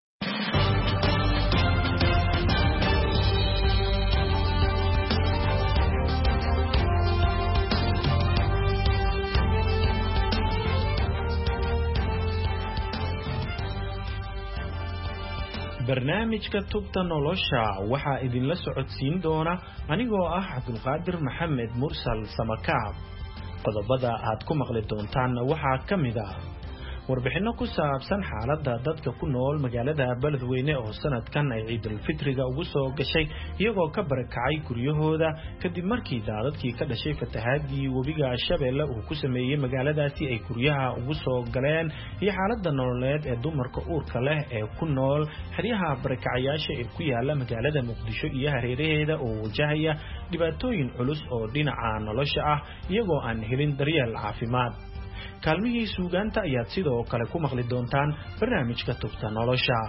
barnaamijka tubta nolosha waxaa idinla socodsiin doona anigoo ah Cabdulqaadir Maxamed Mursal Samakaab. qodobada aad ku maqli doontaan waxaa ka mid ah warbixino ku saabsan xaaladda dadka ku nool magaalada Beledweyne oo sanadkan ay Ciidul Fitriga ugu soo gashay iyagoo ka barakacay guryahooda kadib markii daadadkii ka dhashay fatahaadii webiga Shabeelle uu ku sameeyay magaaladaasi ay guryaha ugu soo galeen iyo xaaladda nololeed ee dumarka uurka leh ee ku nool xeryaha barakacayaasha ee ku yaala magaalada Muqdisho iyo hareeraheeda oo wajahaya dhibaatooyin culus oo dhinaca nolosha ah iyagoo aan helin daryeel caafimaad. kaalmihii suugaanta ayaad sidoo kale ku maqli doontaan barnaamijka tubta nolosha.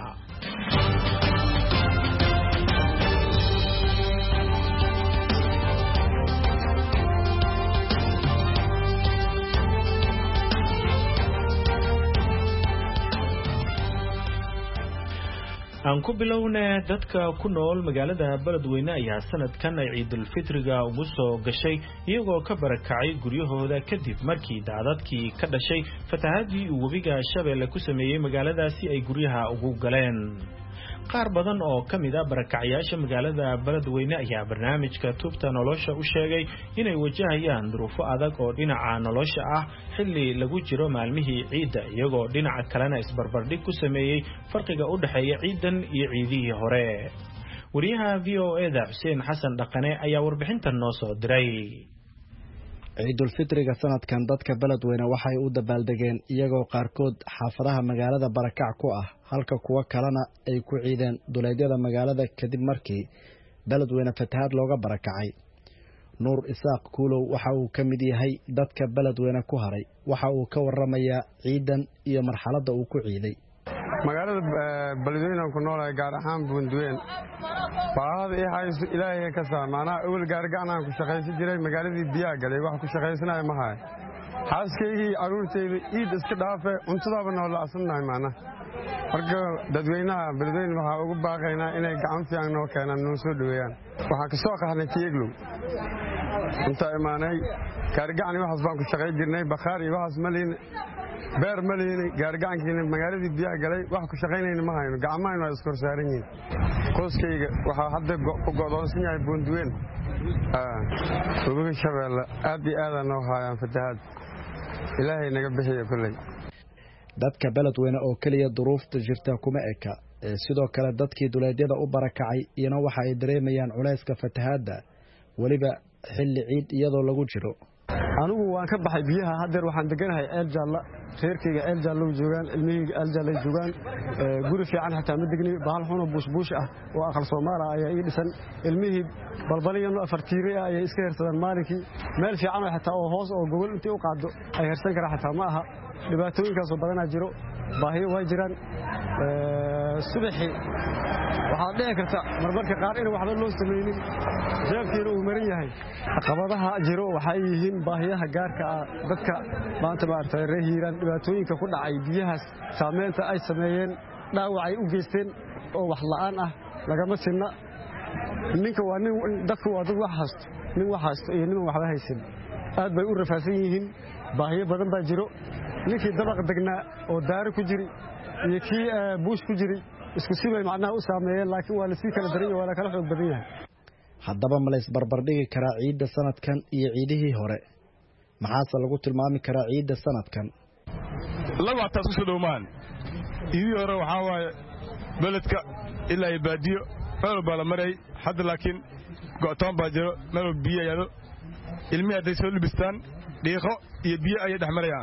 aan ku bilownaa dadka ku nool magaalada Beledweyne ayaa sanadkan ay Ciidul Fitriga ugu soo gashay iyagoo ka barakacay guryahooda kadib markii daadadkii ka dhashay fatahaadii webiga Shabeelle ku sameeyay magaaladaasi ay guryaha ugu galeen. qaar badan oo kamid ah barakacayaasha magaalada Beledweyne ayaa barnaamijka tubta nolosha u sheegay inay wajahayaan duruufo adag oo dhinaca nolosha ah xilli lagu jiro maalmihii ciida iyagoo dhinaca kalena isbarbardhig ku sameeyay farqiga u dhaxeeya ciidan iyo ciidihii hore. wariyaha VOA-da Xuseen Xasan Dhaqane ayaa warbixintan noo soo diray. Ciidul Fitriga sanadkan dadka Beledweyne waxay u dabaaldegeen iyagoo qaarkood xaafadaha magaalada barakac ku ah halka kuwa kalena ay ku ciideen duleedyada magaalada kadib markii Beledweyne fatahaad looga barakacay. Nuur Isaaq Kuulow waxa uu ka mid yahay dadka Beledweyne ku haray waxa uu ka warramayaa ciidan iyo marxaladda uu ku ciiday. magaalada Beledweyne ku noolahay gaar ahaan Buundweyn baahada ay hayso Ilaahay ka saamaana awal gaargacanaan ku shaqaysan jiray magaaladii biyaa galay wax ku shaqaysanayo ma hayo xaaskaygii aruurtayda iid iska dhaafay cuntadaaba noo laasanahay maana marka dadweynaha Beledweyne waxa ugu baaqaynaa inay gacan fiican noo keenaan noo soo dhaweeyaan waxa ka soo qaxnay Tieglow inta imaanay gaargacan waxaas baan ku shaqayn jirnay bakhaar iyo waxaas maliin beer maliin gaargacankiina magaaladii biyaa galay wax ku shaqaynayna ma hayno gacmaha ay iskor saaran yihiin qoyskayga waxa hadda ku go'doonsan yahay Buundweyn webiga Shabeelle aad iyo aad noo hayaan fatahaad Ilaahay naga bixiyo kulay. dadka Beledweyne oo kaliya duruufta jirta kuma eka sidoo kale dadkii duleedyada u barakacay iyana waxa ay dareemayaan culayska fatahaadda waliba xilli ciid iyadoo lagu jiro. anigu waan ka baxay biyaha hadeer waxaan deganahay Eeljalla reerkayga Eeljalla joogan ilmihii Eeljalla joogan guri fiican xataa ma degni bahal xuno buush ah oo aqal Soomaali ayaa ii dhisan ilmihii balbaliyano afartiiri ayaa iska hersadaan maalinkii meel fiican oo xataa oo hoos oo gobol intii u qaado ay hersan kara xataa ma aha dhibaatooyinkaas oo badan jiro baahiyo way jiraan subaxii waxaa dhici karta marmarka qaar in waxba loo sameeynin jeebkiina uu maran yahay caqabadaha jiro waxay yihiin baahiyaha gaarka ah dadka maanta maartay reehiiraan dhibaatooyinka ku dhacay biyahaas saameynta ay sameeyeen dhaawac ay u geysteen oo wax la'aan ah lagama sinna ninka waa nin dadku waa dad wax haysto nin wax haysto iyo nin waxba haysan aad bay u rafaasan yihiin baahiyo badan baa jiro ninkii dabaq degnaa oo daaro ku jiri iyo kii buush ku jiri isku sibay macnaha u saameeyeen laakiin waa la sii kala daran yahay waa la kala xoog badan yahay. haddaba ma la isbarbardhigi karaa ciidda sanadkan iyo ciidihii hore maxaase lagu tilmaami karaa ciidda sanadkan? laba taas u soo dhowmaan ciidii hore waxaa waaye beledka ilaa baadiyo meel baa la maray hadda laakiin go'toon baa jiro meel biyo yaalo ilmihi hadday soo libistaan dhiiqo iyo biyo ayay dhex marayaan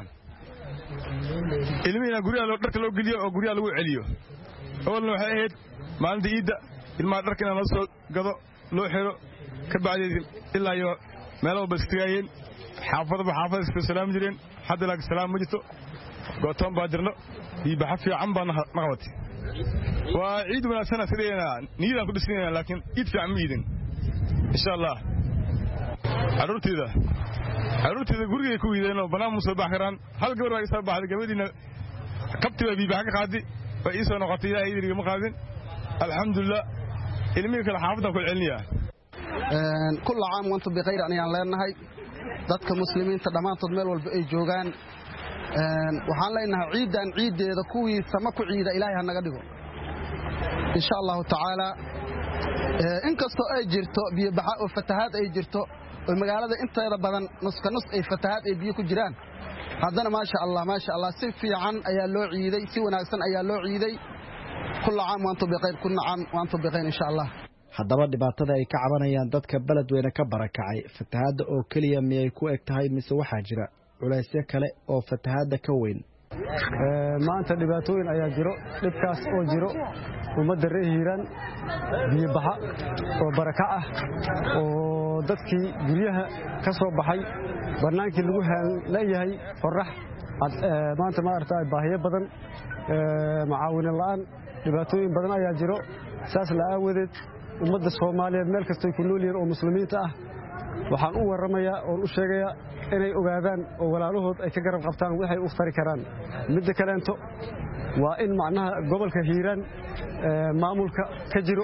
ilmihina guryaha dharka loo geliyo oo guryaha lagu celiyo awalna waxay ahayd maalinta ciidda ilmaha dharka inaan loo soo gado loo xiro ka bacdeed ilaa iyo meel walba istigaayeen xaafada iska salaam jireen hadda laakiin salaam ma jirto go'toon baa jirno iyo baxa fiican baa naqabatay waa ciid wanaagsan sideenaa niyadaan ku dhisnayna laakiin ciid fiican ma yiidin insha Allah caruurtayda caruurteeda guriga ku wiideen oo banaan musoo baxkaraan hal gabar ay soo baxday gabadhiina qabtiba biibaha ka qaadi way ii soo noqotay ilaahay idiriga ma qaadin alxamdulillah ilmihi kala xaafadda ku celiniya كل عام وانتم بخير أنا لeenahay dadka muslimiinta dhamaantood meel walba ay joogaan waxaan leenahay ciidan ciideeda kuwii sama ku ciida ilaahay ha naga dhigo insha Allah taala inkastoo ay jirto biyo baxa oo fatahaad ay jirto oo magaalada inteeda badan nus ay fatahaad ay biyo ku jiraan haddana ma sha Allah si fiican ayaa loo ciiday si wanaagsan ayaa loo ciiday كل عام وانتم بخير كل عام وانتم بخير إن شاء الله haddaba dhibaatada ay ka cabanayaan dadka beledweyne ka barakacay fatahaadda oo keliya miyay ku eg tahay mise waxaa jira culaysyo kale oo fatahaadda ka weyn maanta dhibaatooyin ayaa jiro dhibkaas oo jiro ummadda reer hiiraan biyo baxa oo barakac ah oo dadkii guryaha ka soo baxay bannaankii lagu leeyahay qorrax maanta maaragtay baahiyo badan macaawino la'aan dhibaatooyin badan ayaa jiro saas la aawadeed ummadda Soomaaliyeed meel kasta ay ku nool yihiin oo muslimiinta ah waxaan u waramayaa oo u sheegayaa inay ogaadaan oo walaalahood ay ka garab qabtaan waxay u fari karaan midda kaleento waa in macnaha gobolka Hiiraan maamulka ka jiro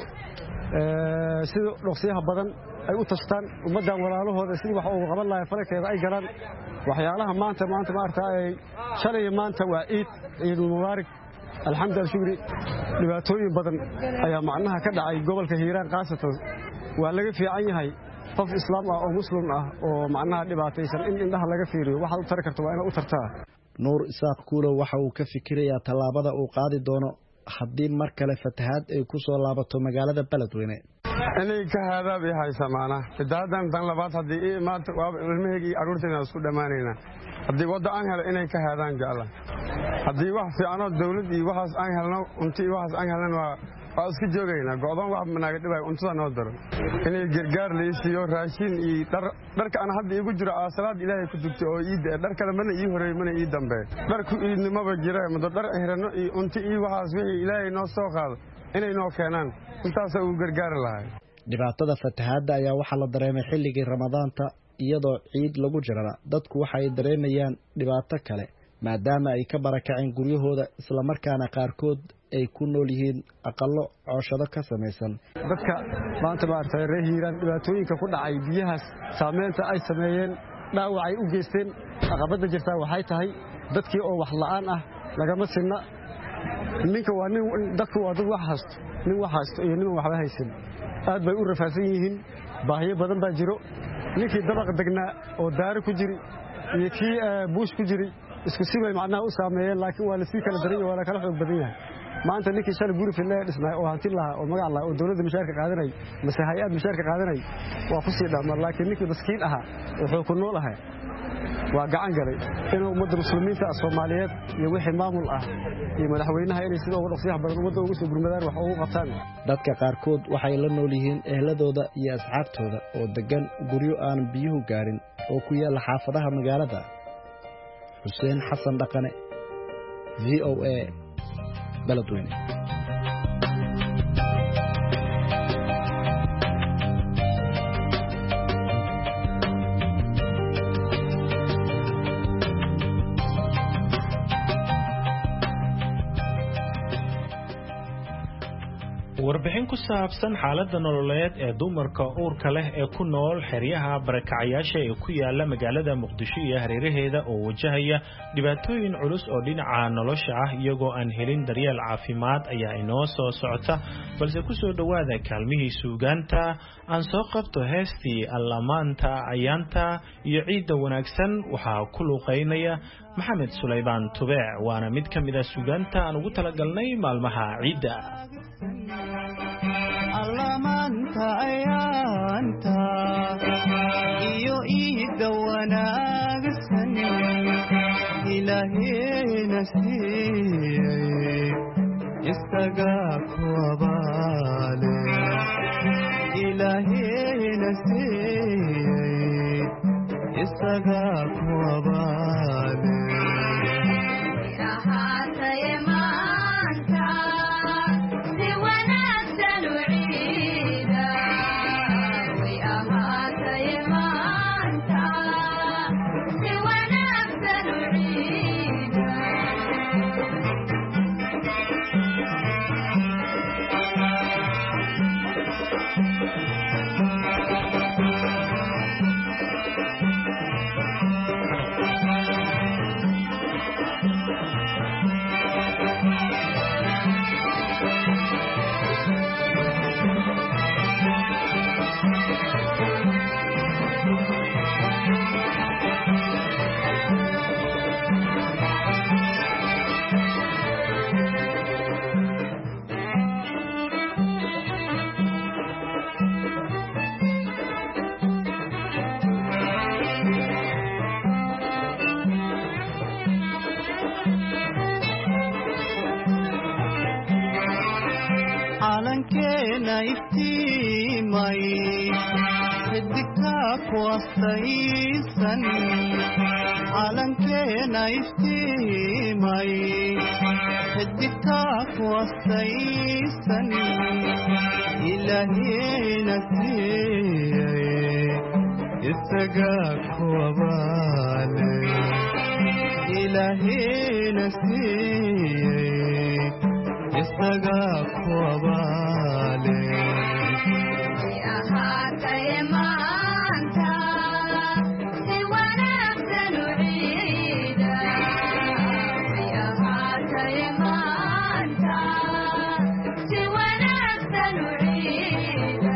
sida dhaqsiyaha badan ay u tashtaan ummadan walaalahooda sidii wax ugu qaban lahayd farakeeda ay galaan waxyaalaha maanta maartay shalay maanta waa ciid mubaarak alxamdulillah shukri dhibaatooyin badan ayaa macnaha ka dhacay gobolka Hiiraan qaasatan waa laga fiican yahay qof islaam ah oo muslim ah oo macnaha dhibaataysan in indhaha laga fiiriyo waxa uu tar karto waa inuu u tartaa nuur isaaq kuulo waxa uu ka fikirayaa tallaabada uu qaadi doono haddii mar kale fatahaad ay ku soo laabato magaalada beledweyne inay ka haadaab yahay samaana fatahadan tan labaad haddii maanta waa ilmahaygi aruurteena isku dhamaanayna haddii wadda aan helo inay ka haadaan jecla haddii wax fiicanoo dawlad iyo waxaas aan helno unti iyo waxaas aan helnan waa iska joogaynaa go'doon wax naaga dhibaayo untada noo daro inay gargaar la siiyo raashin iyo dharka aan hadda igu jiro salaad ilaahay ku dugtay oo iid dhar kale mana ii horeey mana ii dambe dharku iidnimaba jira muddo dhar hirano iyo unti iyo waxaas wixii ilaahay noo soo qaado inay noo keenaan intaas uu gargaar lahaay dhibaatada fatahaadda ayaa waxa la dareemay xilligii ramadaanta iyadoo ciid lagu jirana dadku waxa ay dareemayaan dhibaato kale maadaama ay ka barakaceen guryahooda isla markaana qaarkood ay ku nool yihiin aqallo cooshado ka samaysan dadka maanta maartay reer Hiiraan dhibaatooyinka ku dhacay biyahaas saameynta ay sameeyeen dhaawac ay u geysteen aqabada jirta waxay tahay dadkii oo wax la'aan ah lagama sinna ninka waa nin dadku waa dad wax haysto iyo nin waxba haysan aad bay u rafaasan yihiin baahiyo badan baa jiro ninkii dabaq degnaa oo daaro ku jiri iyo kii buush ku jiri isku si bay macnaha u saameeyeen laakiin waa la sii kala daran waa la kala xoog badan yahay maanta ninkii shalay guri fiilay dhisnaa oo hanti lahaa oo magac lahaa oo dawladda mushaarka qaadanay mise hay'ad mushaarka qaadanay waa ku sii dhamaan laakiin ninkii maskiin ahaa wuxuu ku nool ahaa waa gacan galay inuu ummadda muslimiinta Soomaaliyeed iyo wixii maamul ah iyo madaxweynaha inay sidoo ugu dhaqsiyaha badan ummadda ugu soo gurmadaan wax ugu qabtaan dadka qaarkood waxay la nool yihiin ehladooda iyo asxaabtooda oo degan guryo aan biyuhu gaarin oo ku yaala xaafadaha magaalada Xuseen Xasan Dhaqane VOA beledweyne warbixin ku saabsan xaaladda nololeed ee dumarka uurka leh ee ku nool xeryaha barakacayaasha ee ku yaala magaalada Muqdisho iyo hareeraheeda oo wajahaya dhibaatooyin culus oo dhinaca nolosha ah iyagoo aan helin daryeel caafimaad ayaa inoo soo socota balse ku soo dhawaada kaalmihii suugaanta aan soo qabto heestii allamaanta ayaanta iyo ciidda wanaagsan waxaa ku luuqeynaya maxamed Sulaymaan Tubeec waana mid ka mid ah suugaanta aan ugu talagalnay maalmaha ciidda allamaanta ayaanta iyo ciidda wanaagsan ilaahayna siiyay isaga ku abaale ilaahayna siiyay isaga ku abaale calankeena iftiimay xidigtaa ku astaysan calankeena iftiimay xidigtaa ku astaysan ilaahayna siiyey isagaa ku abaale ilaahayna siiyey isagaa ku abaale ahaataye maanta si wanaagsan u ciida ahaataye maanta si wanaagsan u ciida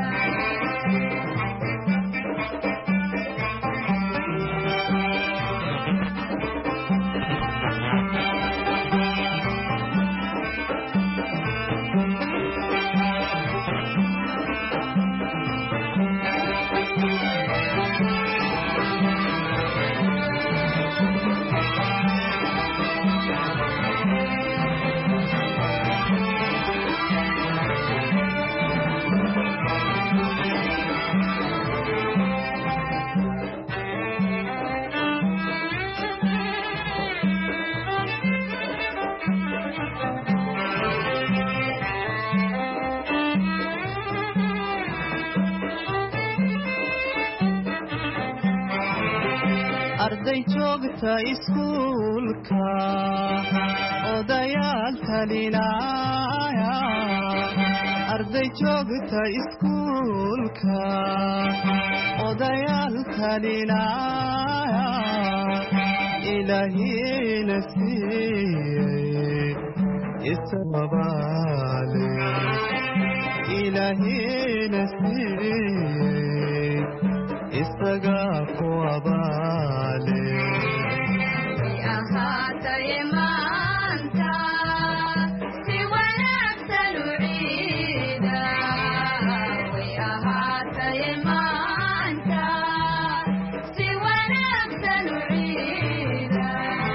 arday joogta iskuulka odayaal talinaya arday joogta iskuulka odayaal talinaya ilaahayna siiyey isababaale ilaahayna siiyey isagaa ku abaale ahaataye maanta si wanaagsan u ciida way ahaataye maanta si wanaagsan u ciida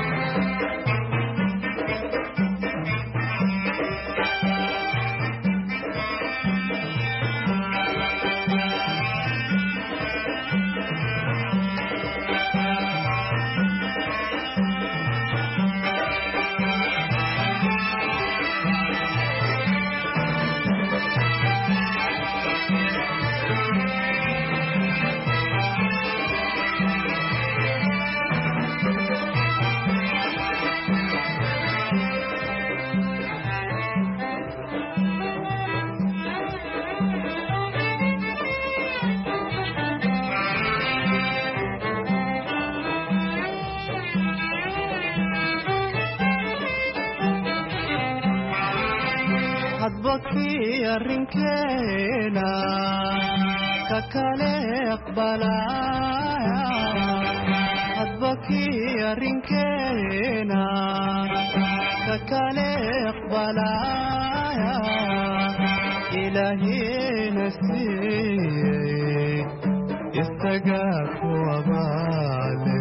hadbakii arrinkeena ka kale aqbalaya hadbakii arrinkeena ka kale aqbalaya ilaahayna siiyey isagaa ku abaale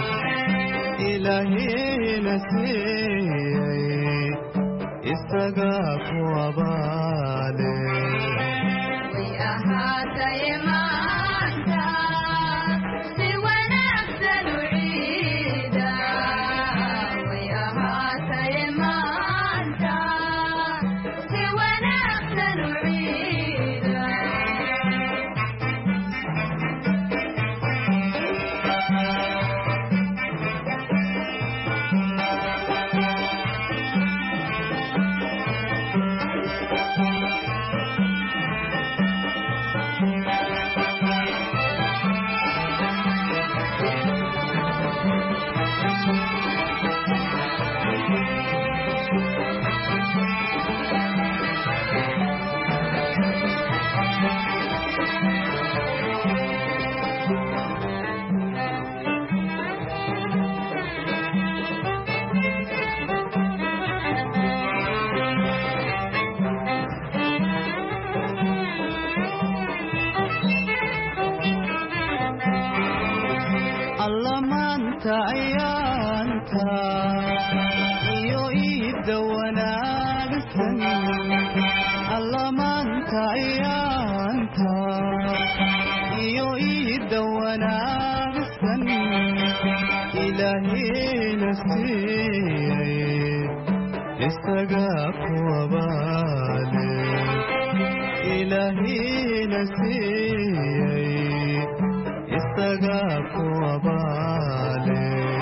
ilaahayna siiyey isagaa ku abaale way ahaataye maanta si wanaagsan u ciida way ahaataye maanta si wanaagsan u ciida ayaanta iyo iida wanaagsan ilaahayna siiyey isaga ku abaale ilaahayna siiyey isaga ku abaale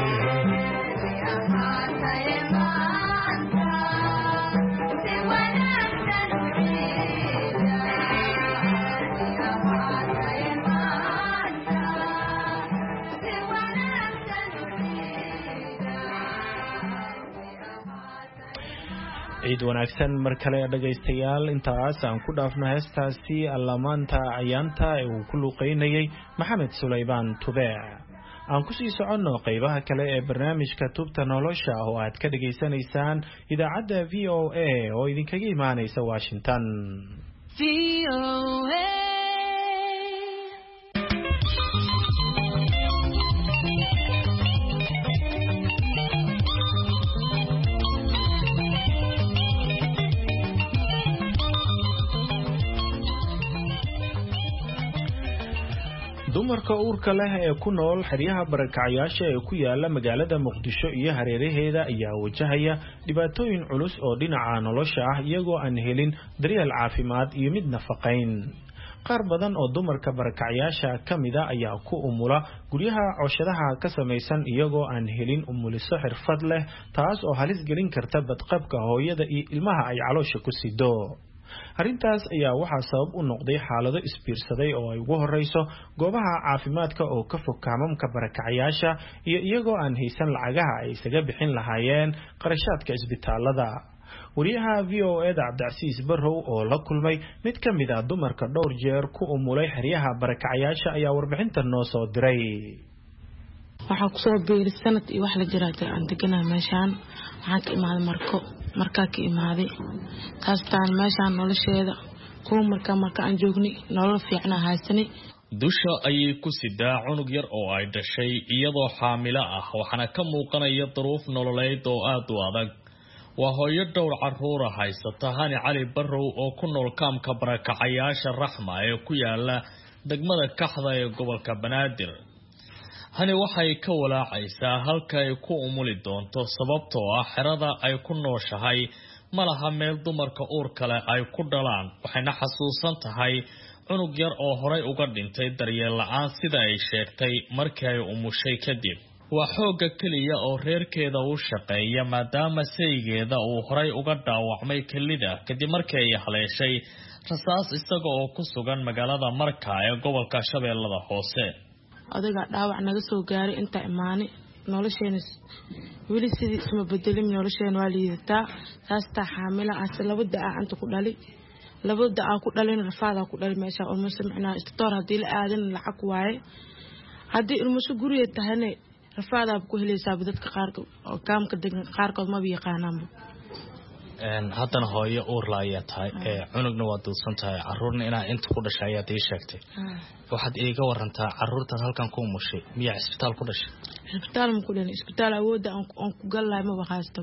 ciid wanaagsan mar kale dhagaystayaal intaas aan ku dhaafno heestaasi allamaanta ayaanta ee uu ku luuqeynayay maxamed Sulaymaan Tubeec aan ku sii soconno qaybaha kale ee barnaamijka tubta nolosha oo aad ka dhageysanaysaan idaacadda VOA oo idinkaga imaanaysa Washington VOA dumarka uurka leh ee ku nool xeryaha barakacayaasha ee ku yaala magaalada Muqdisho iyo hareeraheeda ayaa wajahaya dhibaatooyin culus oo dhinaca nolosha ah iyagoo aan helin daryeel caafimaad iyo mid nafaqayn qaar badan oo dumarka barakacayaasha kamida ayaa ku umula guryaha cooshadaha ka samaysan iyagoo aan helin umuliso xirfad leh taas oo halis gelin karta badqabka hooyada iyo ilmaha ay caloosha ku sido arrintaas ayaa waxaa sabab u noqday xaalado isbiirsaday oo ay ugu horeyso goobaha caafimaadka oo ka fog kaamamka barakacayaasha iyo iyagoo aan haysan lacagaha ay isaga bixin lahaayeen qarashaadka isbitaalada wariyaha VOA-da Cabdicasiis Barrow oo la kulmay mid ka mid ah dumarka dhowr jeer ku umulay xeryaha barakacayaasha ayaa warbixintan noo soo diray waxaa kusoo biiray sanad iyo wax la jiraata aan deganaa meeshaan waxaan ka imaaday markaa ka imaaday taastaan meeshaan nolosheeda kuwa marka aan joognay nolol fiican haysanay dusha ayay ku sidaa cunug yar oo ay dhashay iyadoo xaamilo ah waxaana ka muuqanaya duruuf nololeed oo aad u adag waa hooyo dhowr caruur ah haysata Hani Cali Barrow oo ku nool kaamka barakacayaasha Raxma ee ku yaala degmada Kaxda ee gobolka Banaadir Hani waxay ka walaacaysaa halka ay ku umuli doonto sababtoo ah xerada ay ku nooshahay malaha meel dumarka uurka leh ay ku dhalaan waxayna xasuusan tahay cunug yar oo horay uga dhintay daryeel la'aan sida ay sheegtay markii ay umushay kadib waa xooga kaliya oo reerkeeda u shaqeeya maadaama saygeeda uu horay uga dhaawacmay kelida kadib markii ay haleeshay rasaas isaga oo ku sugan magaalada Marka ee gobolka Shabeellada Hoose adiga dhaawac naga soo gaaray inta imaani nolosheena wili sidii isma bedelin nolosheena waa liidataa taasta xaamila ah labada anta ku dhali labada ku dhalin rafaada ku dhali meesha oo macnaa isbitaal hadii la aadan lacag waaye hadii ilmuhu guriga tahane rafaada ku helaysaa dadka qaar oo kaamka degan qaarkood ma yaqaanaan haddana hooyo uur la ayaa tahay cunugna waa dulsan tahay caruurna inaa inta ku dhashay ayaad ii sheegtay waxaad iiga warantaa caruurtan halkan ku umushay miyaa isbitaal ku dhashay isbitaal ma ku dhalin isbitaal awoodda aan ku galahay ma waxaasta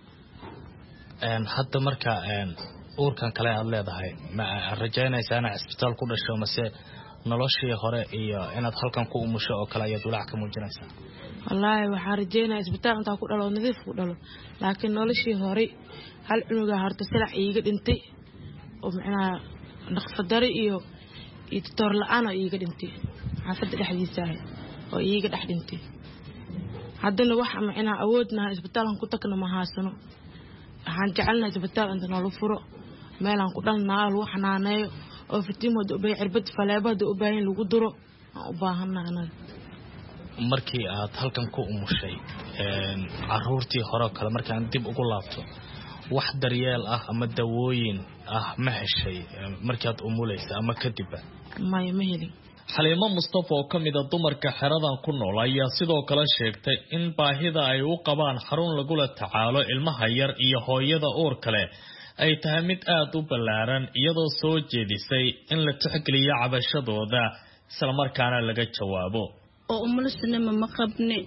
hadda marka uurkan kale aad leedahay ma rajaynaysaa inaad isbitaal ku dhasho mase noloshii hore iyo inaad halkan ku umusho oo kale ayaad walaac ka muujinaysaa wallaahi waxaan rajaynayaa isbitaal intaa ku dhalo nadiif ku dhalo laakiin noloshii hore hal cunuga horta silac iiga dhintay oo macnaa dhaqsadari iyo doctor la'aan iiga dhintay xaafadda dhexdiisa oo iiga dhex dhintay haddana wax macnaa awoodna isbitaalkan ku tagna ma haasano waxaan jecelnahay isbitaal inta nolo furo meelaan ku dhalnaa lagu xanaaneeyo oo fitiimada u baahan cirbad faleebada u baahan lagu duro aan u baahanahay anaga markii aad halkan ku umushay caruurtii hore kale markaan dib ugu laabto wax daryeel ah ama dawooyin ah ma heshay markii aad umulaysa ama kadib ma helin Xaliimo Mustafa oo kamid ah dumarka xeradan ku nool ayaa sidoo kale sheegtay in baahida ay u qabaan xarun lagu la tacaalo ilmaha yar iyo hooyada uur kale ay tahay mid aad u ballaaran iyadoo soo jeedisay in la tixgeliyo cabashadooda isla markaana laga jawaabo oo umulisnimo ma qabni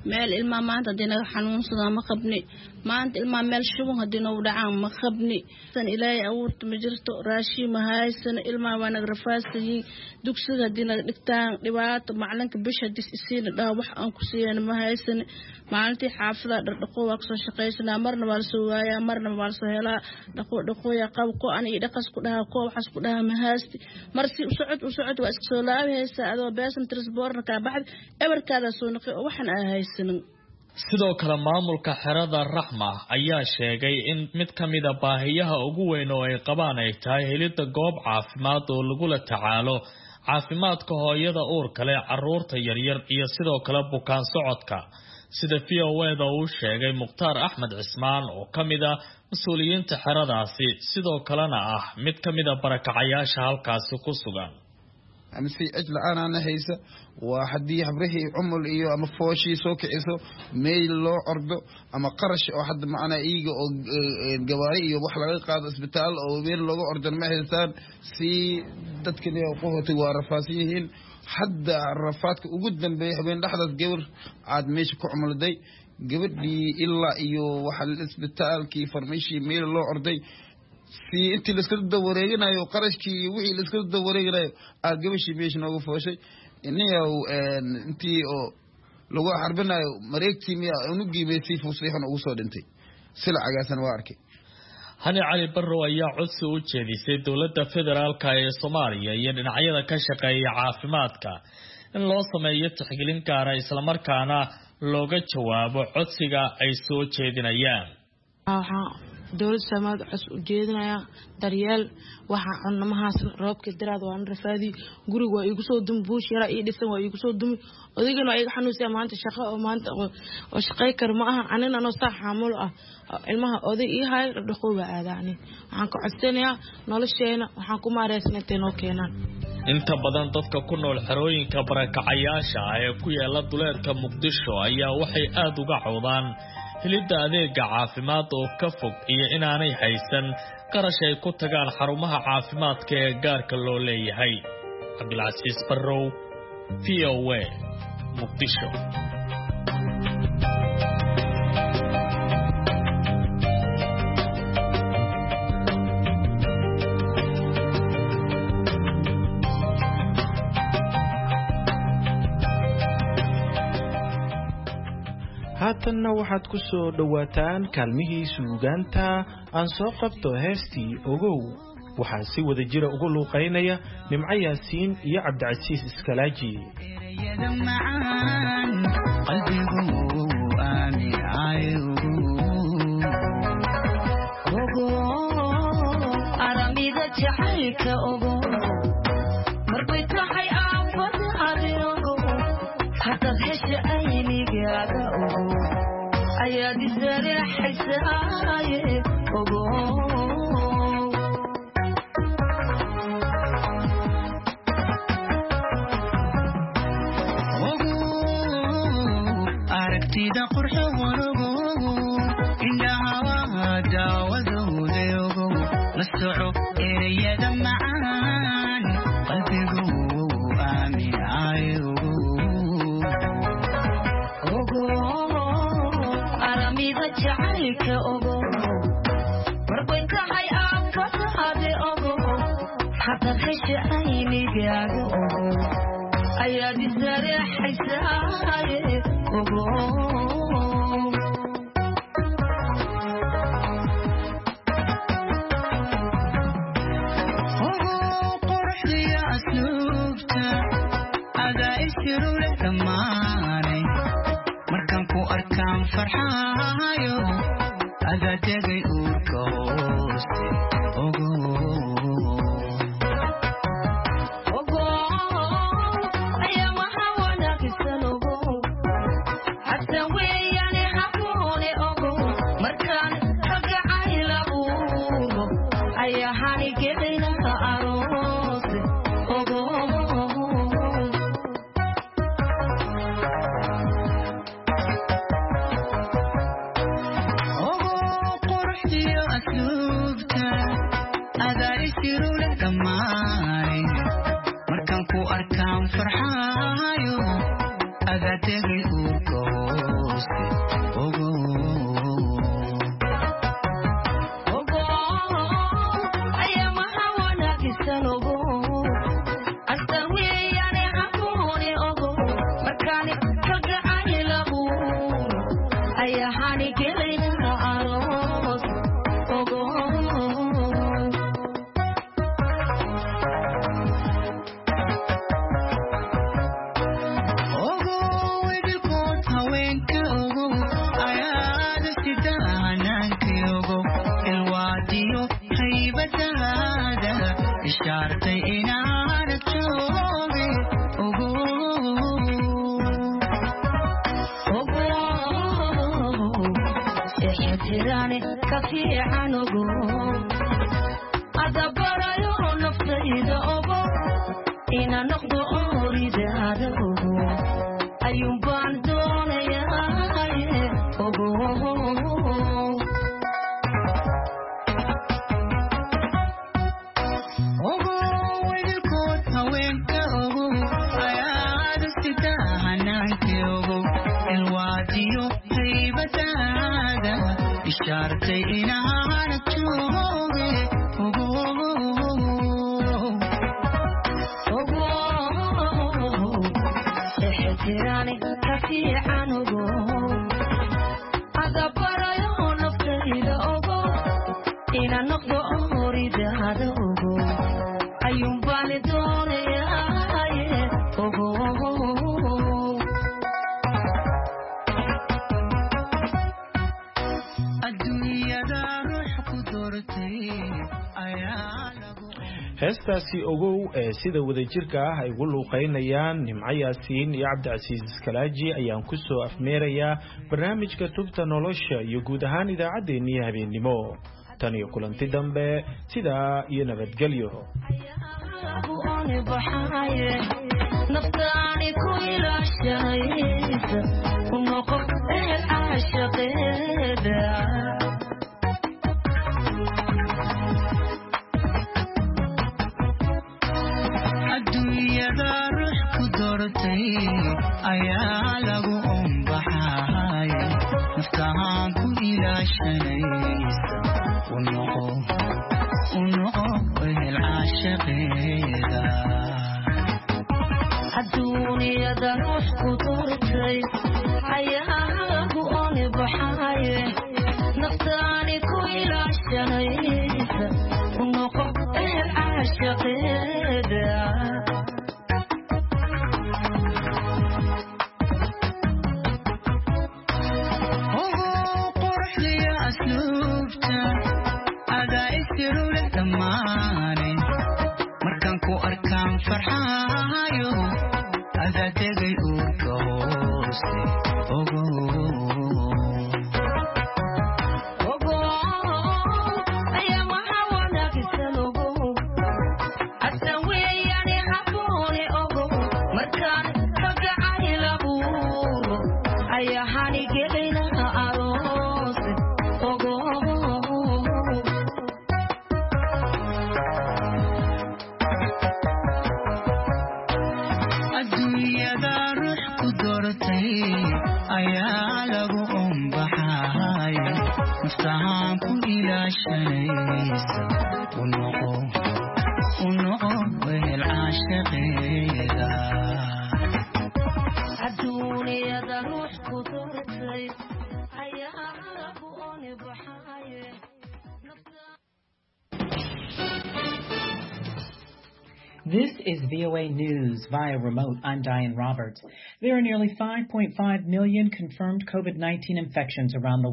meel ilmaa maanta haddii naga xanuunsadaa ma qabni maanta ilmaa meel shuban haddii nagu dhacaan ma qabni san ilaahay abuurta ma jirto raashiin ma haysano ilmaa waa naga rafaasayiin dugsiga haddii naga dhigtaan dhibaato macalinka bisha haddii isiina dhaha wax aan ku siiyana ma haysano maalintii xaafada dhaqo waa kasoo shaqaysanaa marna waa lasoo waayaa marna waa lasoo helaa dhaqooya qab ko an iyo dhaqas ku dhaha ko waxaas ku dhaha ma haysti mar si u socod waa iska soo laabhaysaa adoo beesan transportna kaa baxda ebarkaada soo naqi oo waxaan aan haysanin sidoo kale maamulka xerada Raxma ayaa sheegay in mid ka mid ah baahiyaha ugu weyn oo ay qabaan ay tahay helidda goob caafimaad oo lagula tacaalo caafimaadka hooyada uurka leh carruurta yaryar iyo sidoo kale bukaan socodka sida VOA-da uu sheegay Mukhtaar Axmed Cismaan oo ka mid ah mas'uuliyiinta xeradaasi sidoo kalena ah mid ka mid ah barakacayaasha halkaasi ku sugan amsi ajla ana haysa waa hadii habrihii umul iyo ama fooshi soo kiciso meel loo ordo ama qarash oo hadda macna iiga oo gawaari iyo wax laga qaado isbitaal oo meel looga ordo ma haystaan si dadkani oo qohotay waa rafaasiyiin hadda rafaadka ugu dambeeyay habeen dhaxdaas gabar aad meesha ku umulday gabadhii ilaa iyo waxa isbitaalkii farmashi meel loo orday si intii la iska dawareeganayo qarashkii wixii la iska dawareeganayo aad gabashii meesha noogu fooshay inayow intii oo lagu xarbinayo mareegtii miya unu giimeysay fuusayxan ugu soo dhintay silacagaasan waa arkay Hani Cali Barrow ayaa codsi u jeedisay dowladda federaalka ee Soomaaliya iyo dhinacyada ka shaqeeya caafimaadka in loo sameeyo tixgelin gaar ah isla markaana looga jawaabo codsiga ay soo jeedinayaan dowladda Soomaaliya cusub u jeedinaya daryeel waxa cunamahaas roobka diraad waan rafaadi guriga waa igu soo dum buush yara ii dhisan waa igu soo dum odaygana ay xanuunsan maanta shaqo oo maanta oo shaqay kar ma aha anina noo sax xamulo ah ilmaha oday ii hay dhaqo waa aadaani waxaan ka codsanayaa nolosheena waxaan ku maareysnay noo keenan inta badan dadka ku nool xerooyinka barakacayaasha ee ku yaala duleedka Muqdisho ayaa waxay aad uga cawdaan helidda adeega caafimaad oo ka fog iyo inaanay haysan qarash ay ku tagaan xarumaha caafimaadka ee gaarka loo leeyahay Cabdilcasiis Barrow VOA Muqdisho haatanna waxaad ku soo dhawaataan kaalmihii suugaanta aan soo qabto heestii ogow waxaa si wada jira ugu luuqaynaya Nimco Yaasiin iyo Cabdicasiis Iskalaaji aramida jacaylka ogow marbay tahay aafad adigo haddaad hesha aynigaaga ogow ayaad isareexaysaaye aragtida qurxa warogo indhaha daawadooda ogow la soco ereyada macaan qalbigu aamin aramida jacaylka ogow marbay tahay aafad ade ogow haddaad hesha aynigaaga ogow ayaad isareexaysaaye quruxdiya asluubta adaa isirule dhammaanay markaan ku arkaan farxaayo adaa degay uurka hoose markaan ku arkaan farxaayo adaa degay uurka hoose tirani kafiican ogo adabarayo naftayda ogo ina noqdo oridaada ogo ayuun baan doonayaa ogo Shartay inaan jooge tirani kafiican ogo adabarayo naftayda ogo ina noqdo oridaada ogo ayuun baan doonayaa ogo heestaasi ogow ee sida wadajirka ah ay ugu luuqaynayaan nimco yaasiin iyo cabdicasiis iskalaaji ayaan ku soo afmeerayaa barnaamijka tubta nolosha iyo guud ahaan idaacaddeenii habeennimo tan iyo kulanti dambe sidaa iyo nabadgelyo naftaani ku ilaashaysa unoqo caashaqeeda ayaa lagu umbaxay naftahan ku ilaashanaysa unoqo wehel caashaqeeda adduunyada ruux ku doortay ayaa lagu umbaxay naftaani ku ilaashanaysa unoqo wehel caashaqeeda markaan ku arkaan farxayo adaa tegay uurka hoose ogo ayaa waxaa wanaagsan ogo hasan weeyane haboone ogo markaan kagacayl abuuro ayaa hanigelayna aroose ogo ayaa lagu umbaxay naftahan ku ilaashanaysa unoqo wehel caashaqeeda adduunyada ruux ku doortay ayaa lagu umbaxay This is VOA News via remote. I'm Diane Roberts. There are nearly 5.5 million confirmed COVID-19 infections around the world.